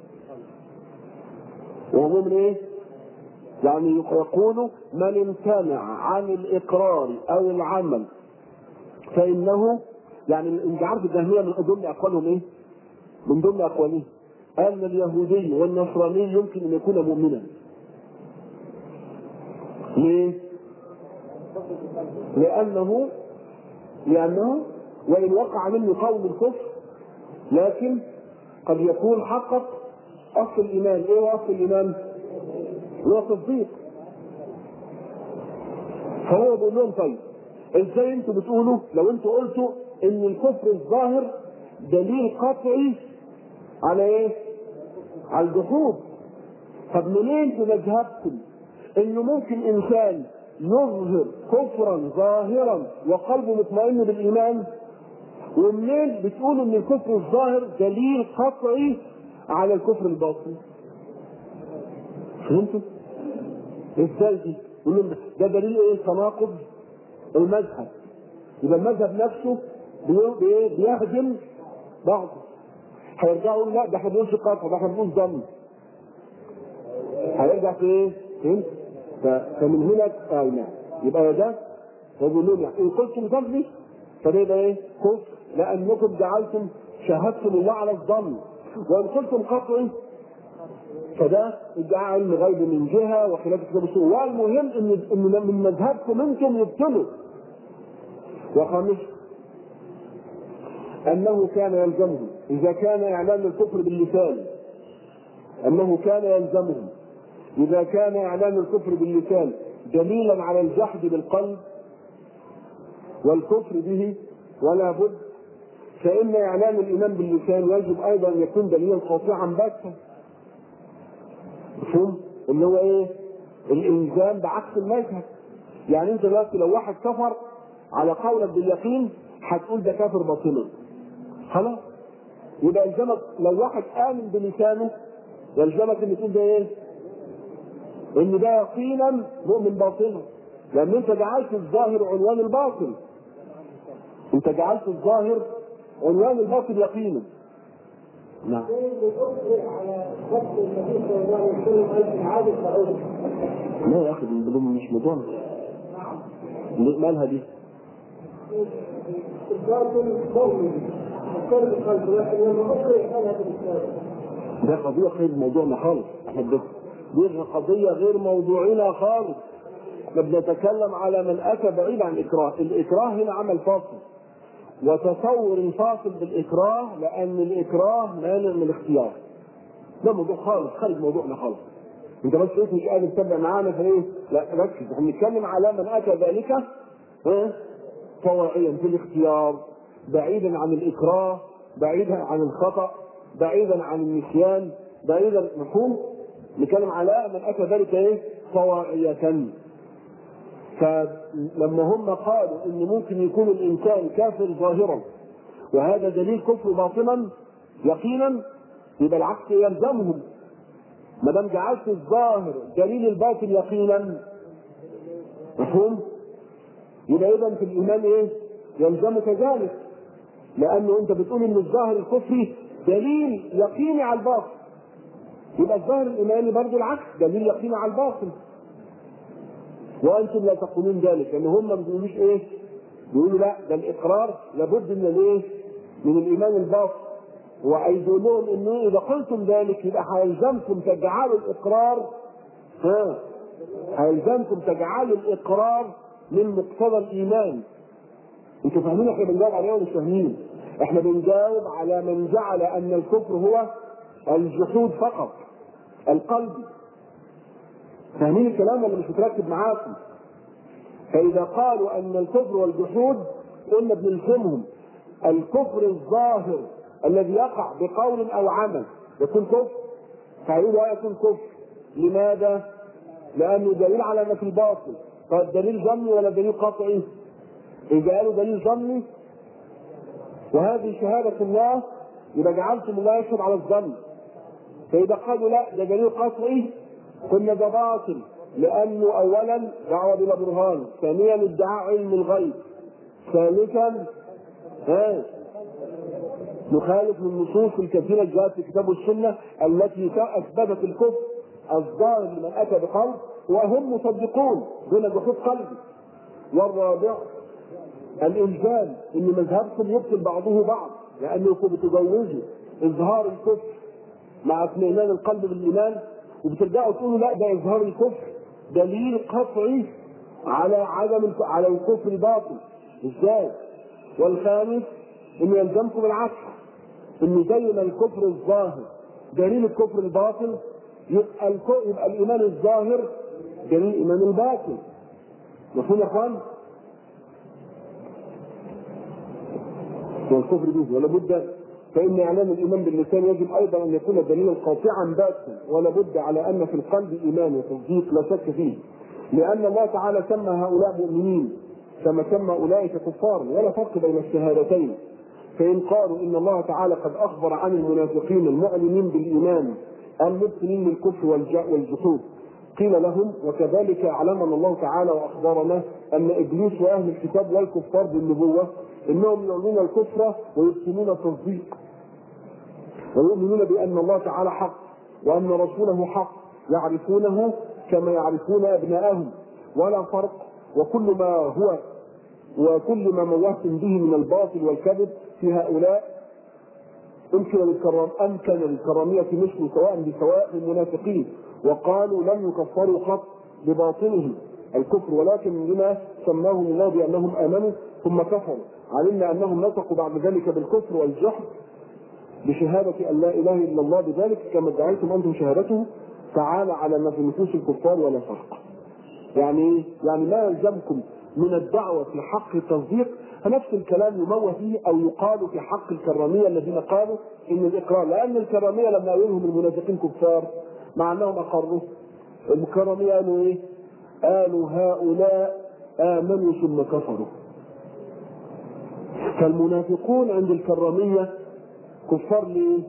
وهو مؤمن ايه؟ يعني يقول من امتنع عن الاقرار او العمل فانه، يعني انت عارف الجهمية من ضمن اقوالهم ايه؟ من ضمن اقوالهم ان اليهودي والنصراني يمكن ان يكون مؤمنا. ليه؟ لانه لانه وان وقع منه قول الكفر لكن قد يكون حقق اصل الايمان. ايه هو اصل الايمان؟ هو تصديق. فهو بيقول لهم طيب ازاي انتوا بتقولوا لو انتوا قلتوا ان الكفر الظاهر دليل قطعي على ايه؟ على الجحود. طب منين في مذهبكم انه ممكن انسان يظهر كفرا ظاهرا وقلبه مطمئن بالايمان؟ ومنين بتقولوا ان الكفر الظاهر دليل قطعي على الكفر الباطن؟ فهمتوا؟ ازاي دي؟ ده دليل ايه؟ تناقض المذهب. يبقى المذهب نفسه بيهدم بعضه. هيرجعوا يقولوا لا ده احنا بنقولش قطع، ده احنا بنقول ظن. هيرجع في ايه؟ فهمت؟ فمن هنا اه نعم. يبقى ده يقولوا لنا ان قلتم ظني فده يبقى ايه؟ كفر، لانكم جعلتم شهدتم الله على الظن. وان قلتم قطعي فده ادعاء علم غيب من جهه وخلاف كتاب السنه. والمهم ان ان من مذهبكم انتم يبطلوا. وخامس انه كان يلزمهم اذا كان اعلان الكفر باللسان انه كان يلزمهم اذا كان اعلان الكفر باللسان دليلا على الجحد بالقلب والكفر به ولا بد، فان اعلان الايمان باللسان يجب ايضا ان يكون دليلا قاطعا باتا. مفهوم؟ اللي هو ايه؟ الالزام بعكس المذهب. يعني انت دلوقتي لو واحد كفر على قولك باليقين هتقول ده كافر باطلا. خلاص؟ يبقى يلزمك لو واحد امن بلسانه يلزمك ان تقول ده ايه؟ ان ده يقينا مؤمن باطلا. لان انت جعلت الظاهر عنوان الباطل. انت جعلت الظاهر عنوان الباطل يقينا. نعم. لا يا اخي دول مش مضمون. مالها دي؟ ده قضية غير موضوعنا خالص. احنا دي قضية غير موضوعنا خالص. احنا بنتكلم على من اتى بعيد عن الاكراه. الاكراه هنا عمل فاصل وتصور فاصل بالاكراه لان الاكراه مانع من الاختيار. ده موضوع خالص خارج موضوعنا خالص. انت بس ايه مش قادر تتابع معانا في ايه؟ لا ركز. احنا بنتكلم على من اتى ذلك ها طواعيا في الاختيار بعيدا عن الاكراه بعيدا عن الخطا بعيدا عن النسيان بعيدا. مفهوم؟ نتكلم على من اتى ذلك ايه؟ طواعية. فلما هم قالوا ان ممكن يكون الانسان كافر ظاهرا وهذا دليل كفر باطنا يقينا يبقى العكس يلزمهم. ما دام جعلت الظاهر دليل الباطل يقينا مفهوم؟ يبقى اذا في الايمان ايه؟ يلزمك ذلك. لانه انت بتقول ان الظاهر الكفري دليل يقيني على الباطل. يبقى الظاهر الايماني برضه العكس دليل يقيني على الباطل. وانتم لا تقولون ذلك لان هم ما بيقولوش ايه؟ بيقولوا لا ده الاقرار لابد من الايه؟ من الايمان الباطن. وعايز يقول لهم انه اذا قلتم ذلك يبقى هيلزمكم تجعلوا الاقرار ها هيلزمكم تجعلوا الاقرار من مقتضى الايمان. انتوا فاهمين احنا بنجاوب عليه ولا مش فاهمين؟ احنا بنجاوب على من جعل ان الكفر هو الجحود فقط القلبي. فاهمين الكلام ولا مش متركب معاكم؟ فاذا قالوا ان الكفر والجحود قلنا بنلزمهم الكفر الظاهر الذي يقع بقول او عمل يكون كفر، فهيقولوا لا يكون كفر. لماذا؟ لانه دليل على ما في الباطل. فالدليل ظني ولا دليل قطعي؟ اذا قالوا دليل ظني وهذه شهاده الله يبقى جعلتم الله يشهد على الظن. فاذا قالوا لا ده دليل قطعي قلنا ده باطل لانه اولا دعوه بلا برهان، ثانيا ادعاء علم الغيب، ثالثا ها نخالف من النصوص الكثيره جاءت في الكتاب والسنه التي اثبتت الكفر الظاهر لمن اتى بقلب وهم مصدقون دون جحود قلبي. والرابع الالزام ان مذهبكم يبطل بعضه بعض لانكم بتجوزوا اظهار الكفر مع اطمئنان القلب بالايمان وبترجعوا تقولوا لا ده اظهار الكفر دليل قطعي على عدم على الكفر الباطل. ازاي؟ والخامس ان يلزمكم العكس ان زي ما الكفر الظاهر دليل الكفر الباطل يبقى, يبقى الايمان الظاهر دليل الايمان الباطل. مفهوم يا اخوان؟ والكفر به ولا بد فإن إعلان الإيمان باللسان يجب أيضا أن يكون دليلا قاطعا باتا، ولا بد على أن في القلب إيمان وتصديق لا شك فيه، لأن الله تعالى سمى هؤلاء مؤمنين كما سمى أولئك كفارا، ولا فرق بين الشهادتين. فإن قالوا إن الله تعالى قد أخبر عن المنافقين المعلنين بالإيمان المبطلين للكفر والجحود، قيل لهم وكذلك أعلمنا الله تعالى وأخبرنا أن إبليس وأهل الكتاب والكفار بالنبوة إنهم يعلنون الكفر ويبطلون التصديق، ويؤمنون بأن الله تعالى حق وأن رسوله حق، يعرفونه كما يعرفون أبناءهم ولا فرق، وكل ما هو وكل ما موهتم به من الباطل والكذب في هؤلاء أمكن للكرام أمكن للكرامية مثل سواء بسواء المنافقين، وقالوا لم يكفروا قط بباطنهم الكفر، ولكن لما سماهم الله بأنهم آمنوا ثم كفروا، علمنا أنهم نطقوا بعد ذلك بالكفر والجحد بشهادة أن لا إله إلا الله، بذلك كما ادعيتم أنتم شهادته تعالى على ما في نفوس الكفار ولا فرق. يعني يعني ما يلزمكم من الدعوة في حق التصديق نفس الكلام يموه فيه أو يقال في حق الكرامية الذين قالوا إن الإقرار، لأن الكرامية لما يقولهم المنافقين كفار مع أنهم أقروا، الكرامية قالوا إيه؟ قالوا هؤلاء آمنوا ثم كفروا. فالمنافقون عند الكرامية كفار ليه؟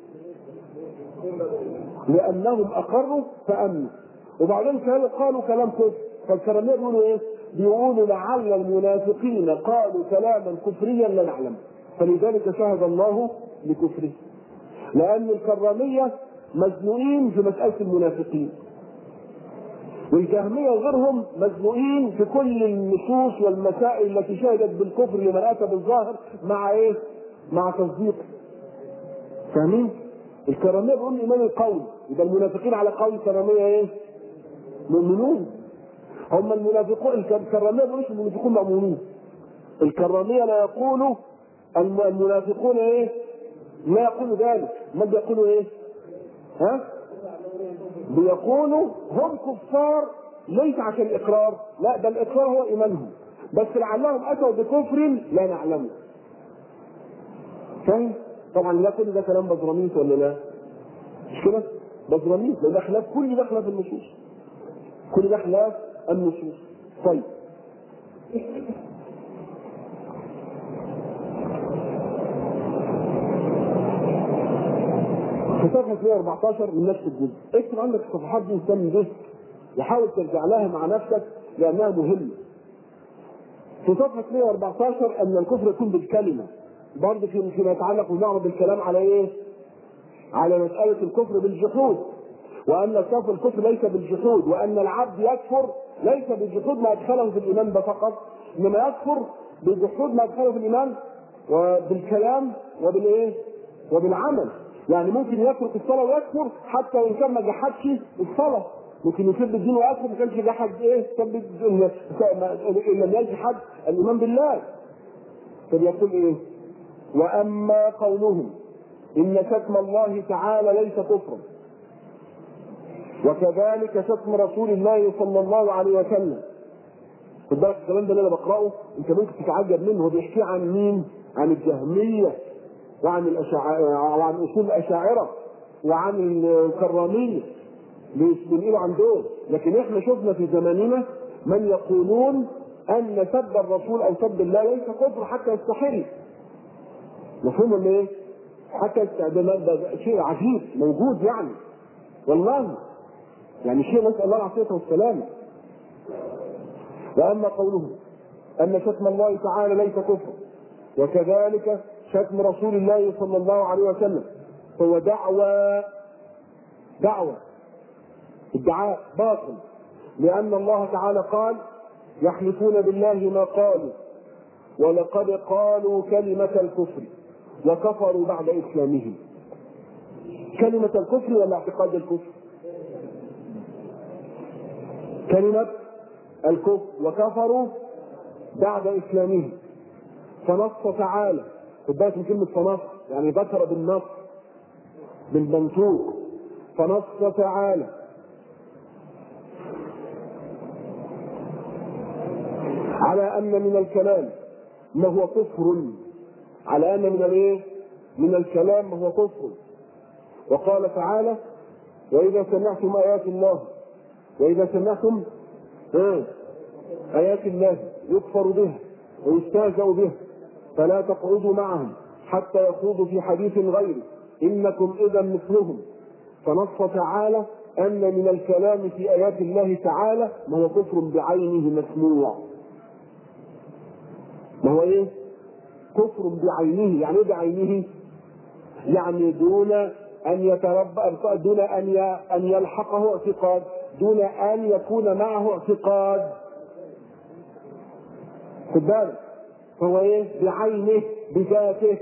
لأنهم أقروا فأمنوا، وبعدين قالوا كلام كفر. فالكرامية بيقولوا إيه؟ بيقولوا لعل المنافقين قالوا كلاما كفريا لا نعلم، فلذلك شهد الله بكفره. لأن الكرامية مزنوقين في مسألة المنافقين، والجهمية وغيرهم مزنوقين في كل النصوص والمسائل التي شهدت بالكفر لمن أتى بالظاهر مع إيه؟ مع تصديق. فاهمين؟ الكرامية بيقول إيمان القول، إذا المنافقين على قول الكرامية إيه؟ مؤمنون. هم المنافقون الكرامية بيقولوا المنافقون مؤمنون. الكرامية لا يقولوا المنافقون إيه؟ لا يقولوا ذلك، ما بيقولوا إيه؟ ها؟ بيقولوا هم كفار ليس عشان الإقرار، لا ده الإقرار هو إيمانهم، بس لعلهم أتوا بكفر لا نعلمه. فاهم؟ طبعا لا كل ده كلام بزراميط ولا لا؟ مش كده؟ بزراميط، ده خلاف كل ده خلاف النصوص. كل ده خلاف النصوص. طيب. في صفحة مئة وأربعتاشر من نفس الجزء، اكتب عندك الصفحات دي وسمي به وحاول ترجع لها مع نفسك لأنها مهمة. في صفحة مئة وأربعتاشر أن الكفر يكون بالكلمة، برضه فيما يتعلق ونعرض الكلام على إيه؟ على مسألة الكفر بالجحود، وأن الكفر الكفر ليس بالجحود، وأن العبد يكفر ليس بالجحود ما أدخله في الإيمان فقط، إنما يكفر بالجحود ما أدخله في الإيمان وبالكلام وبالإيه؟ وبالعمل. يعني ممكن يترك الصلاة ويكفر حتى وإن كان ما جحدش الصلاة، ممكن يسب الدين ويكفر ما كانش جحد إيه؟ سب إن لم يجحد الإيمان بالله. فبيقول إيه؟ وأما قولهم إن شتم الله تعالى ليس كفرا، وكذلك شتم رسول الله صلى الله عليه وسلم. خد بالك الكلام ده اللي انا بقراه انت ممكن تتعجب منه، هو بيحكي عن مين؟ عن الجهميه وعن الاشاعره وعن اصول الاشاعره وعن الكراميه بيقولوا عن دول. لكن احنا شفنا في زماننا من يقولون ان سب الرسول او سب الله ليس كفر حتى يستحل. مفهوم ولا ايه؟ حتى ده شيء عجيب موجود يعني، والله يعني شيء نسأل الله العافية والسلامة. وأما قوله أن شتم الله تعالى ليس كفر، وكذلك شتم رسول الله صلى الله عليه وسلم، فهو دعوة دعوة ادعاء باطل، لأن الله تعالى قال يحلفون بالله ما قالوا ولقد قالوا كلمة الكفر وكفروا بعد إسلامهم. كلمة الكفر ولا اعتقاد الكفر؟ كلمة الكفر وكفروا بعد إسلامهم. فنص تعالى، خد بالك من كلمة فنص يعني ذكر بالنص بالمنطوق. فنص تعالى على أن من الكلام ما هو كفر، على أن من الايه؟ من الكلام هو كفر. وقال تعالى: وإذا سمعتم آيات الله وإذا سمعتم آيات الله يكفر بها ويستهزأ بها فلا تقعدوا معهم حتى يخوضوا في حديث غيره إنكم إذا مثلهم. فنص تعالى أن من الكلام في آيات الله تعالى ما هو كفر بعينه مسموع. ما هو إيه؟ كفر بعينه. يعني إيه بعينه؟ يعني دون أن يتربى، دون أن أن يلحقه اعتقاد، دون أن يكون معه اعتقاد. خد بالك، فهو إيه؟ بعينه بذاته.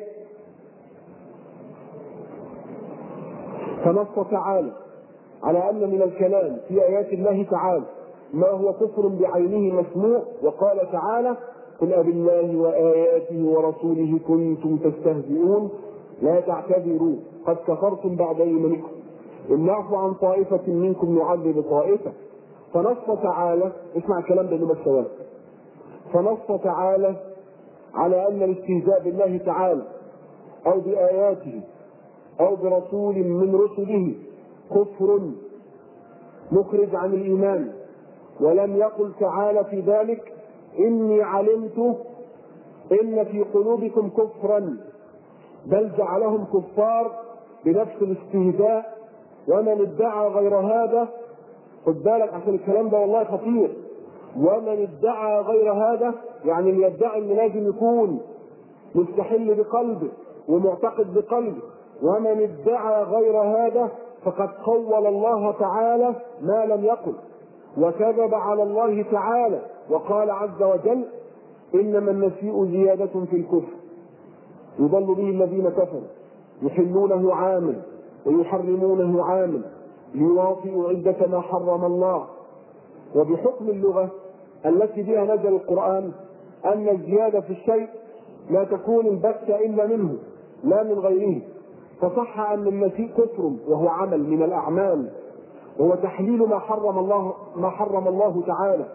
فنص تعالى على أن من الكلام في آيات الله تعالى ما هو كفر بعينه مسموع. وقال تعالى: قل أبالله وآياته ورسوله كنتم تستهزئون لا تعتذروا قد كفرتم بعد إيمانكم إن نعفو عن طائفة منكم نعذب طائفة. فنص تعالى، اسمع الكلام ده لما الشباب، فنص تعالى على أن الاستهزاء بالله تعالى أو بآياته أو برسول من رسله كفر مخرج عن الإيمان. ولم يقل تعالى في ذلك: إني علمت إن في قلوبكم كفرا، بل جعلهم كفار بنفس الاستهزاء. ومن ادعى غير هذا، خد بالك عشان الكلام ده والله خطير، ومن ادعى غير هذا يعني اللي يدعي ان لازم يكون مستحل بقلبه ومعتقد بقلبه، ومن ادعى غير هذا فقد قول الله تعالى ما لم يقل وكذب على الله تعالى. وقال عز وجل: إنما النسيء زيادة في الكفر يضل به الذين كفروا يحلونه عاما ويحرمونه عاما ليواطئوا عدة ما حرم الله. وبحكم اللغة التي بها نزل القرآن أن الزيادة في الشيء لا تكون البتة إلا منه لا من غيره، فصح أن النسيء كفر وهو عمل من الأعمال، وهو تحليل ما حرم الله ما حرم الله تعالى.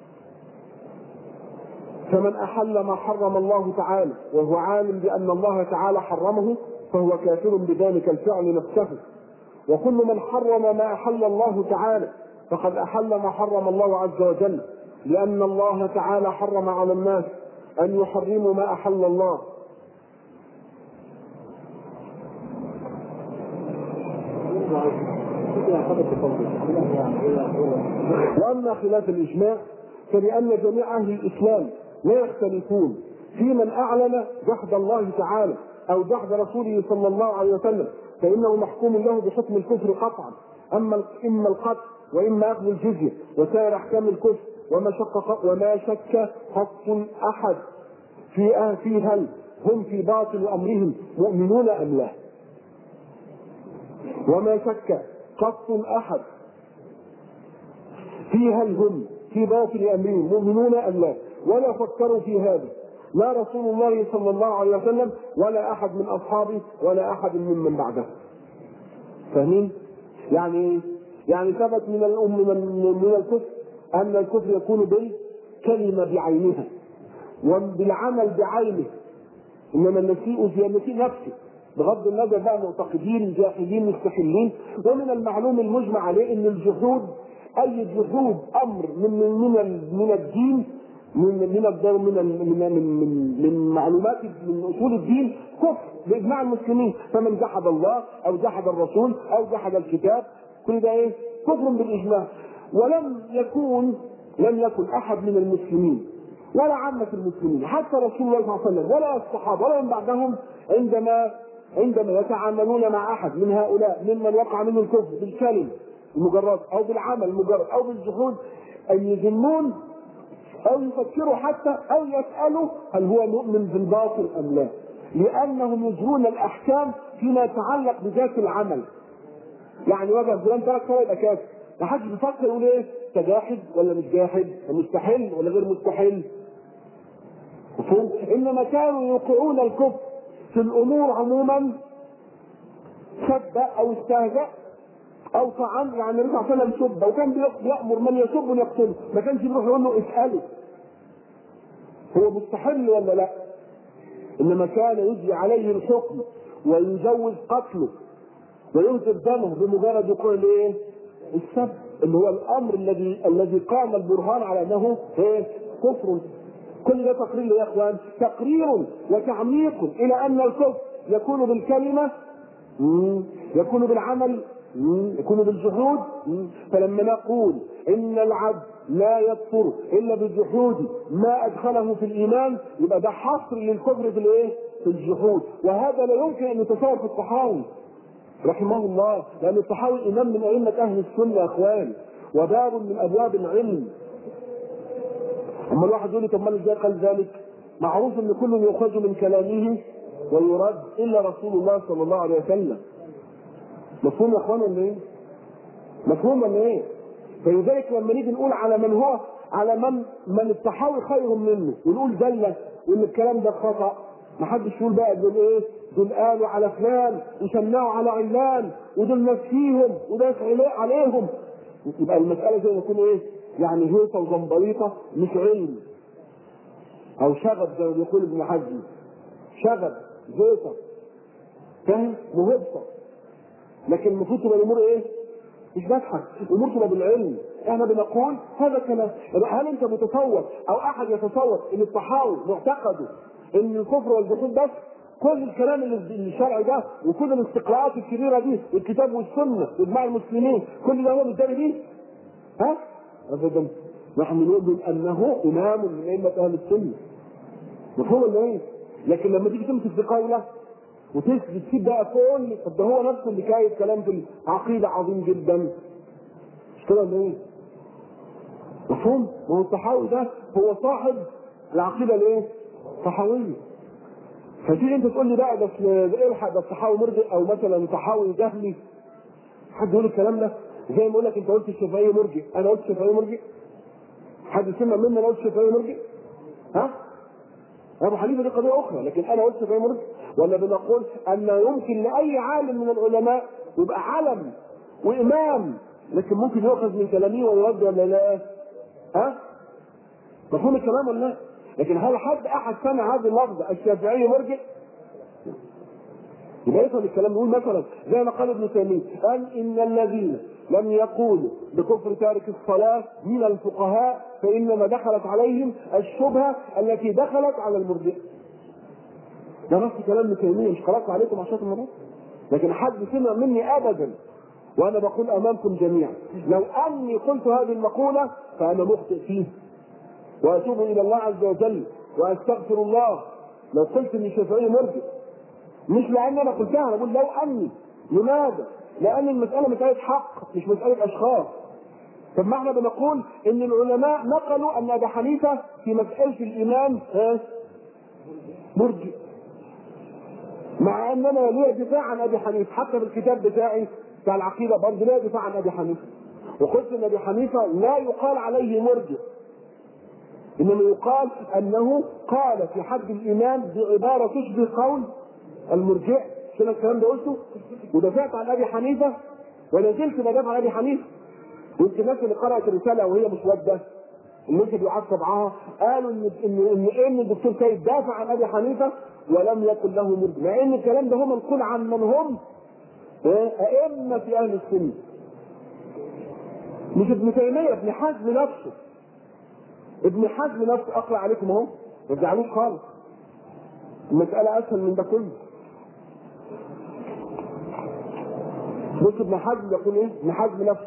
فمن أحل ما حرم الله تعالى وهو عالم بأن الله تعالى حرمه فهو كافر بذلك الفعل نفسه. وكل من حرم ما أحل الله تعالى فقد أحل ما حرم الله عز وجل، لأن الله تعالى حرم على الناس أن يحرموا ما أحل الله. وأما خلاف الإجماع فلأن جميع أهل الإسلام لا يختلفون في من أعلن جحد الله تعالى أو جحد رسوله صلى الله عليه وسلم، فإنه محكوم له بحكم الكفر قطعا، أما إما القتل وإما أخذ الجزية وسائر أحكام الكفر. وما شك وما شك قط أحد في في هل هم في باطل أمرهم مؤمنون أم لا. وما شك قط أحد في هل هم في باطل أمرهم مؤمنون أم لا، ولا فكروا في هذا لا رسول الله صلى الله عليه وسلم ولا أحد من أصحابه ولا أحد من من بعده. فاهمين؟ يعني يعني ثبت من الأم من, من الكفر أن الكفر يكون بالكلمة بعينها وبالعمل بعينه، إنما النسيء زي النسيء نفسه بغض النظر بقى معتقدين جاحدين مستحلين. ومن المعلوم المجمع عليه ان الجحود اي جحود امر من من من الدين من من من من, من, من معلومات من اصول الدين كفر باجماع المسلمين. فمن جحد الله او جحد الرسول او جحد الكتاب كل ده ايه؟ كفر بالاجماع. ولم يكون لم يكن احد من المسلمين ولا عامة المسلمين حتى رسول الله صلى الله عليه وسلم ولا الصحابة ولا من بعدهم عندما عندما يتعاملون مع احد من هؤلاء ممن وقع منه الكفر بالكلمة المجرد او بالعمل المجرد او بالجحود ان يظنون او يفكروا حتى او يسألوا هل هو مؤمن بالباطل ام لا، لانهم يجرون الاحكام فيما يتعلق بذات العمل. يعني وجه فلان ثلاث فرق يبقى كافر، ما حدش بيفكر يقول ايه ده جاحد ولا مش جاحد، مستحيل ولا غير مستحيل. مفهوم؟ انما كانوا يوقعون الكفر في الامور عموما سب او استهزاء او طعن. يعني النبي صلى الله عليه وسلم سب وكان بيأمر من يسب ويقتله، ما كانش بيروح يقول له اسأله هو مستحل ولا لا، انما كان يجري عليه الحكم ويجوز قتله ويهدر دمه بمجرد وقوع الايه؟ السب، اللي هو الامر الذي الذي قام البرهان على انه ايه؟ كفر. كل ده تقرير يا اخوان، تقرير وتعميق الى ان الكفر يكون بالكلمه، يكون بالعمل، يكون بالجحود. فلما نقول ان العبد لا يكفر الا بالجحود ما ادخله في الايمان، يبقى ده حصر للكفر في الايه؟ في الجحود. وهذا لا يمكن ان يتصور في الطحاوي رحمه الله، لان الطحاوي امام من ائمه اهل السنه يا اخوان، وباب من ابواب العلم. اما الواحد يقول لي طب ما ازاي قال ذلك؟ معروف ان كل يؤخذ من كلامه ويرد الا رسول الله صلى الله عليه وسلم. مفهوم يا اخوان ولا ايه؟ مفهوم ولا ايه؟ فلذلك لما نيجي نقول على من هو على من من الطحاوي خير منه ونقول دله وان الكلام ده خطا، ما حدش يقول بقى دول ايه؟ دول قالوا على فلان وشنعوا على علان ودول ناس فيهم وداس عليهم. يبقى المساله زي ما يكون ايه؟ يعني هيصه وزنبريطه، مش علم او شغب زي ما بيقول ابن حزم، شغب زيطه، فاهم؟ مهبطه. لكن المفروض تبقى الامور ايه؟ مش بضحك، الامور تبقى بالعلم. احنا بنقول هذا كلام. هل انت متصور او احد يتصور ان الطحاوي معتقده ان الكفر والجحود بس؟ كل الكلام اللي الشرعي ده وكل الاستقراءات الكبيره دي والكتاب والسنه واجماع المسلمين كل ده هو بيداري بيه؟ ها؟ ابدا. نحن نؤمن انه امام من ائمه اهل السنه. مفهوم ولا ايه؟ لكن لما تيجي تمسك في قوله وتثبت فيه بقى كل، طب ده هو نفسه اللي كايد كلام في العقيده عظيم جدا. مش كده ولا ايه؟ مفهوم؟ ما هو الطحاوي ده هو صاحب العقيده الايه؟ الطحاويه. فتيجي انت تقول لي بقى ده الحق ده الطحاوي مرجئ او مثلا طحاوي جهلي. حد يقول الكلام ده؟ زي ما اقول لك انت قلت الشافعي مرجئ، انا قلت الشافعي مرجئ؟ حد سمع مني انا قلت الشافعي مرجئ؟ ها؟ ابو حنيفه دي قضيه اخرى، لكن انا قلت الشافعي مرجئ؟ ولا بنقول ان يمكن لاي عالم من العلماء يبقى علم وامام لكن ممكن يؤخذ من كلامه ويرد ولا لا؟ ها؟ مفهوم الكلام ولا لا؟ لكن هل حد احد سمع هذه اللفظه الشافعي مرجئ؟ يبقى يفهم الكلام. نقول مثلا زي ما قال ابن تيميه، قال ان الذين لم يقولوا بكفر تارك الصلاه من الفقهاء فانما دخلت عليهم الشبهه التي دخلت على المرجئه. ده نفس كلام ابن تيميه، مش قرات عليكم عشان الموضوع. لكن حد سمع مني ابدا، وانا بقول امامكم جميعا لو اني قلت هذه المقوله فانا مخطئ فيه واتوب الى الله عز وجل واستغفر الله. لو قلت ان الشافعي مرجئ مش لان انا قلتها، انا بقول لو اني. لماذا؟ لان المساله مساله حق مش مساله اشخاص. طب ما احنا بنقول ان العلماء نقلوا ان ابا حنيفه في مساله الايمان مرجئ، مع اننا ليه دفاع عن ابي حنيفه. حتى في الكتاب بتاعي بتاع العقيده برضه ليه دفاع عن ابي حنيفه، وقلت ان ابي حنيفه لا يقال عليه مرجئ، انما يقال انه قال في حد الايمان بعباره تشبه قول المرجئ. شنو الكلام ده قلته؟ ودافعت عن ابي حنيفه ولا زلت بدافع عن ابي حنيفه. وانت الناس اللي قرات الرساله وهي مسوده اللي انت بيعاد طبعها قالوا ان ان ان, إن الدكتور سيد دافع عن ابي حنيفه ولم يكن له مرجئ، مع ان الكلام ده هو منقول عن من هم ائمه في اهل السنه. مش ابن تيميه، ابن حزم نفسه. ابن حزم نفسه اقرا عليكم اهو، ما تزعلوش خالص. المساله اسهل من ده كله. بص ابن حزم يقول ايه؟ ابن حزم نفسه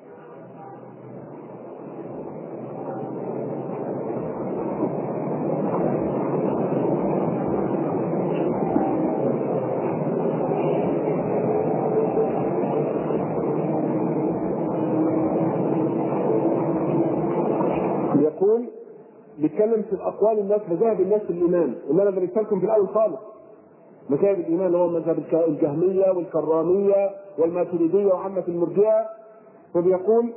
يقول، بيتكلم في الاقوال الناس مذاهب الناس في الايمان اللي انا درست لكم في الاول خالص. مذاهب الايمان اللي هو مذهب الجهميه والكراميه والماتريديه وعامه المرجئه. فبيقول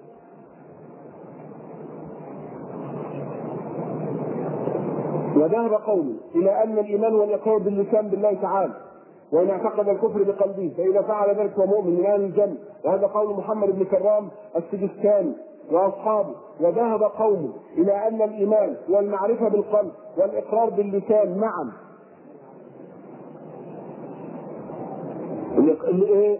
وذهب قوم الى ان الايمان هو الاقرار باللسان بالله تعالى، وان اعتقد الكفر بقلبه فاذا فعل ذلك فهو مؤمن من اهل الجنه، وهذا قول محمد بن كرام السجستاني واصحابه. وذهب قوم الى ان الايمان هو المعرفه بالقلب والاقرار باللسان معا، الايه؟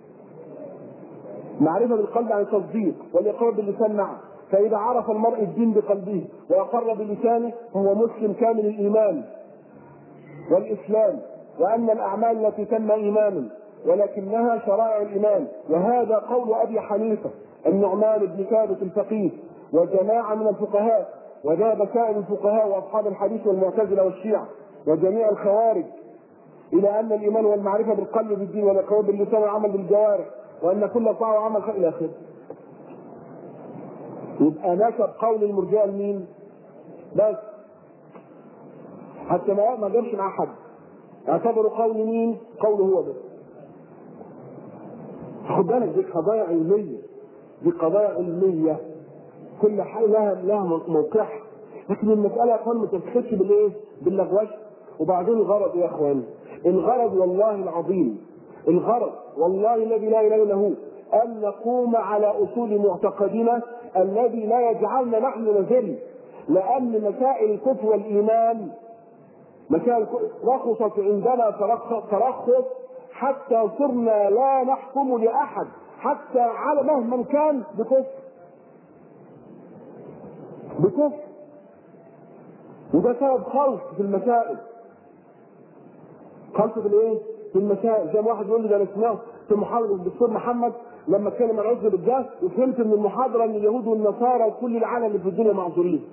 معرفه بالقلب عن التصديق، والاقرار باللسان معه. فاذا عرف المرء الدين بقلبه واقر بلسانه فهو مسلم كامل الايمان والاسلام، وان الاعمال التي تم ايمانا ولكنها شرائع الايمان. وهذا قول ابي حنيفه النعمان بن ثابت الفقيه وجماعه من الفقهاء، وذهب سائر الفقهاء واصحاب الحديث والمعتزله والشيعه وجميع الخوارج الى ان الايمان والمعرفه بالقلب بالدين والاقرار باللسان والعمل بالجوارح، وان كل طاعه وعمل خير الى اخره. يبقى نسب قول المرجئه لمين؟ بس حتى ما ما جابش مع حد، اعتبروا قول مين؟ قوله هو بس. خد بالك دي قضايا علميه، دي قضايا علميه كل حاجه لها لها موقعها، لكن المساله يا اخوان ما تتخذش بالايه؟ باللغوشه. وبعدين الغرض يا اخوان، الغرض والله العظيم، الغرض والله الذي لا اله الا هو ان نقوم على اصول معتقدنا الذي لا يجعلنا نحن نذل. لان مسائل الكفر والايمان مسائل رخصت عندنا ترخص حتى صرنا لا نحكم لاحد حتى على مهما كان بكفر بكفر وده سبب خلط في المسائل، خلط في الايه؟ في المسائل. زي ما واحد يقول لي ده انا سمعت في محاضره الدكتور محمد لما اتكلم عن عذر بالجهل وفهمت من المحاضره ان اليهود والنصارى وكل العالم اللي في الدنيا معذورين.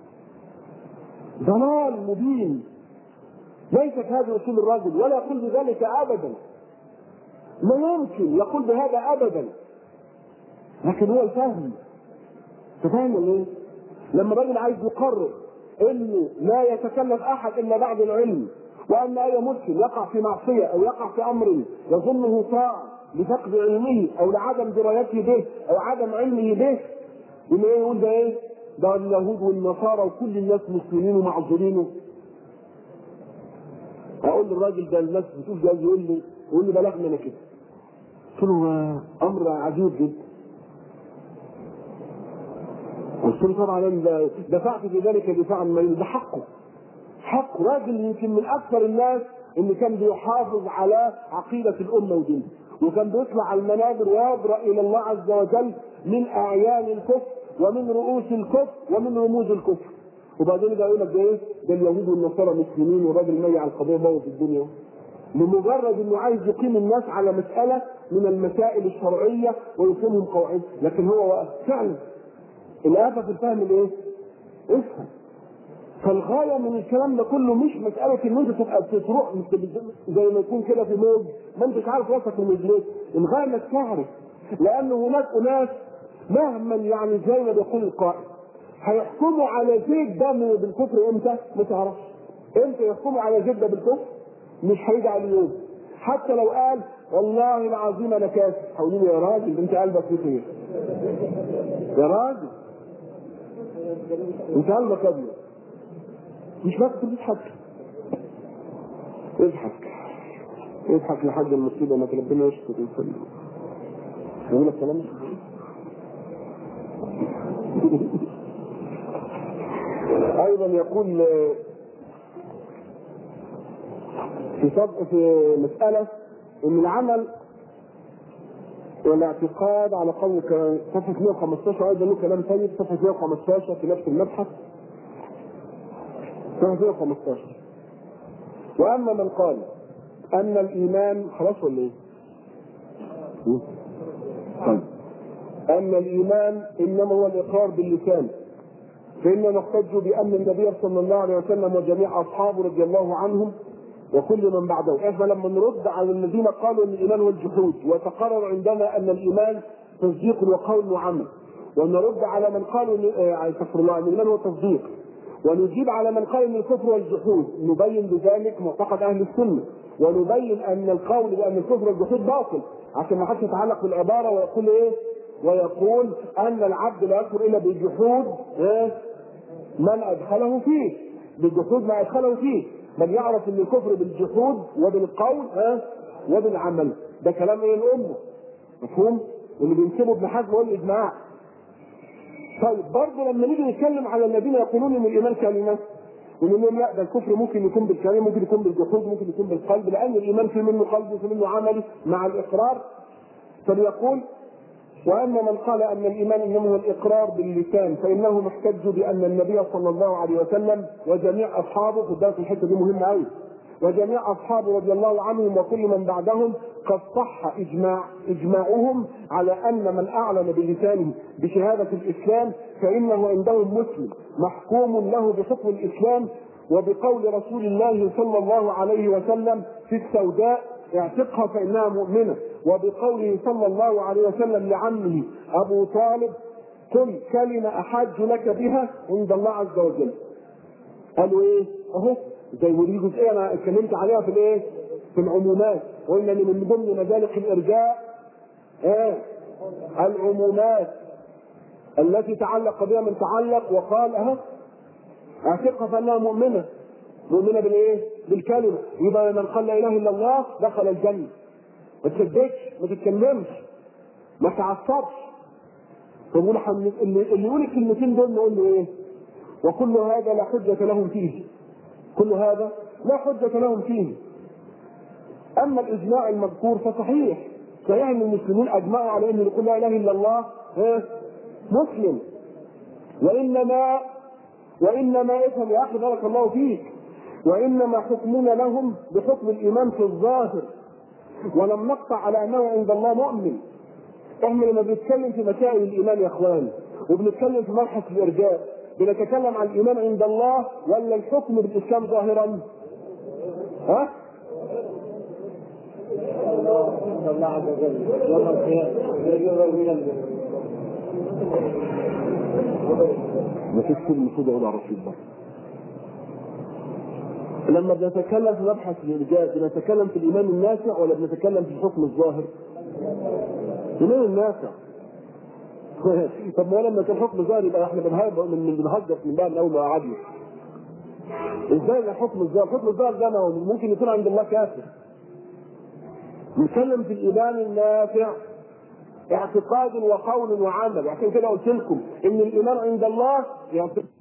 ضلال مبين، ليست هذه اصول الرجل ولا يقول بذلك ابدا، لا يمكن يقول بهذا ابدا، لكن هو الفهم. تفهم ولا ايه؟ لما الراجل عايز يقرر انه لا يتكلم احد الا بعد العلم، وان اي مسلم يقع في معصيه او يقع في امر يظنه طاعه لفقد علمه او لعدم درايته به او عدم علمه به، يقول ايه؟ يقول ده ايه؟ ده اليهود والنصارى وكل الناس مسلمين ومعذورين. اقول للراجل ده الناس بتقول جاي يقول لي يقول لي بلغنا انا كده. قلت له امر عجيب جدا. قلت له طبعا انا دفعت في ذلك دفاعا ما ده حقه. حق راجل يمكن من اكثر الناس اللي كان بيحافظ على عقيده الامه ودينها، وكان بيطلع على المنابر ويبرأ الى الله عز وجل من اعيان الكفر ومن رؤوس الكفر ومن رموز الكفر. وبعدين ده يقول لك ده ايه؟ ده اليهود والنصارى مسلمين وراجل ميع على القضيه بوظ الدنيا، لمجرد انه عايز يقيم الناس على مساله من المسائل الشرعيه ويقيمهم قواعد. لكن هو فعلا الآفة في الفهم الايه؟ افهم. فالغايه من الكلام ده كله مش مساله ان انت تبقى تروح زي ما يكون كده في موج ما انتش عارف راسك من رجليك، الغايه انك تعرف. لان هناك اناس مهما يعني زي ما بيقول القائل هيحكموا على زيد ده بالكفر امتى؟ ما تعرفش. امتى يحكموا على زيد ده بالكفر؟ مش هيجي على اليوم. حتى لو قال والله العظيم انا كافر، هقول له يا راجل انت قلبك فيه خير. يا راجل انت قلبك ابيض. مش بس بتضحك، اضحك اضحك لحد المصيبه ما ربنا يستر ويسلم. يقول لك كلام ايضا يقول في صدق في مساله ان العمل والاعتقاد على قول صفحه مئة وخمستاشر ايضا له كلام طيب، صفحه مئة وخمستاشر في نفس المبحث صفحه مئة وخمستاشر. واما من قال ان الايمان خلاص ولا ايه؟ طيب ان الايمان انما هو الاقرار باللسان، فإننا نحتج بأن النبي صلى الله عليه وسلم وجميع أصحابه رضي الله عنهم وكل من بعده. احنا لما نرد على الذين قالوا ان الايمان هو الجحود وتقرر عندنا ان الايمان تصديق وقول وعمل، ونرد على من قالوا استغفر الله ان الايمان هو تصديق، ونجيب على من قال ان الكفر والجحود، نبين بذلك معتقد اهل السنه، ونبين ان القول بان الكفر والجحود باطل عشان ما حدش يتعلق بالعباره ويقول ايه؟ ويقول ان العبد لا يكفر الا بالجحود ايه؟ من ادخله فيه، بالجحود ما ادخله فيه، بل يعرف ان الكفر بالجحود وبالقول ها وبالعمل. ده كلام ايه؟ الامه. مفهوم؟ اللي بينسبه ابن حزم هو الاجماع. طيب برضه لما نيجي نتكلم على الذين يقولون ان الايمان كلمه، ونقول لهم لا، ده الكفر ممكن يكون بالكلام، ممكن يكون بالجحود، ممكن يكون بالقلب، لان الايمان في منه قلب وفي منه عملي مع الاقرار. فليقول: واما من قال ان الايمان انما هو الاقرار باللسان فانه محتج بان النبي صلى الله عليه وسلم وجميع اصحابه، خد بالك الحته دي مهمه قوي، وجميع اصحابه رضي الله عنهم وكل من بعدهم قد صح اجماع اجماعهم على ان من اعلن بلسانه بشهاده الاسلام فانه عندهم مسلم محكوم له بحكم الاسلام، وبقول رسول الله صلى الله عليه وسلم في السوداء: اعتقها فانها مؤمنه، وبقوله صلى الله عليه وسلم لعمه ابو طالب: قل كلمه احاج لك بها عند الله عز وجل. قالوا ايه؟ اهو زي ودي جزئيه انا اتكلمت عليها في الايه؟ في العمومات، وقلنا ان من ضمن مذالق الارجاء ايه؟ العمومات التي تعلق بها من تعلق، وقال اهو اعتقها فانها مؤمنه. مؤمنه بالايه؟ بالكلمه. يبقى من قال لا اله الا الله دخل الجنه. ما تكذبش، ما تتكلمش، ما تعصبش. فبقول اللي يقول الكلمتين دول نقول له ايه؟ وكل هذا لا حجه لهم فيه. كل هذا لا حجه لهم فيه. اما الاجماع المذكور فصحيح، صحيح ان المسلمين اجمعوا على ان يقول لا اله الا الله مسلم. وانما وانما افهم يا اخي بارك الله فيك، وانما حكمنا لهم بحكم الايمان في الظاهر، ولم نقطع على انه عند الله مؤمن. احنا لما بنتكلم في مسائل الايمان يا اخوان وبنتكلم في مبحث الارجاء بنتكلم عن الايمان عند الله ولا الحكم بالاسلام ظاهرا؟ ها؟ الله عز وجل يوم القيامه ما فيش كل كده ولا رسول الله. لما بنتكلم في مبحث الارجاء بنتكلم في الايمان النافع ولا بنتكلم في الحكم الظاهر؟ الايمان النافع. طب ما لما كان حكم ظاهر يبقى احنا بنهجر من بنهجر من بقى من اول ما قعدنا. ازاي الحكم الظاهر؟ الحكم الظاهر ده ممكن يكون عند الله كافر. نتكلم في الايمان النافع اعتقاد وقول وعمل، عشان كده قلت لكم ان الايمان عند الله يعني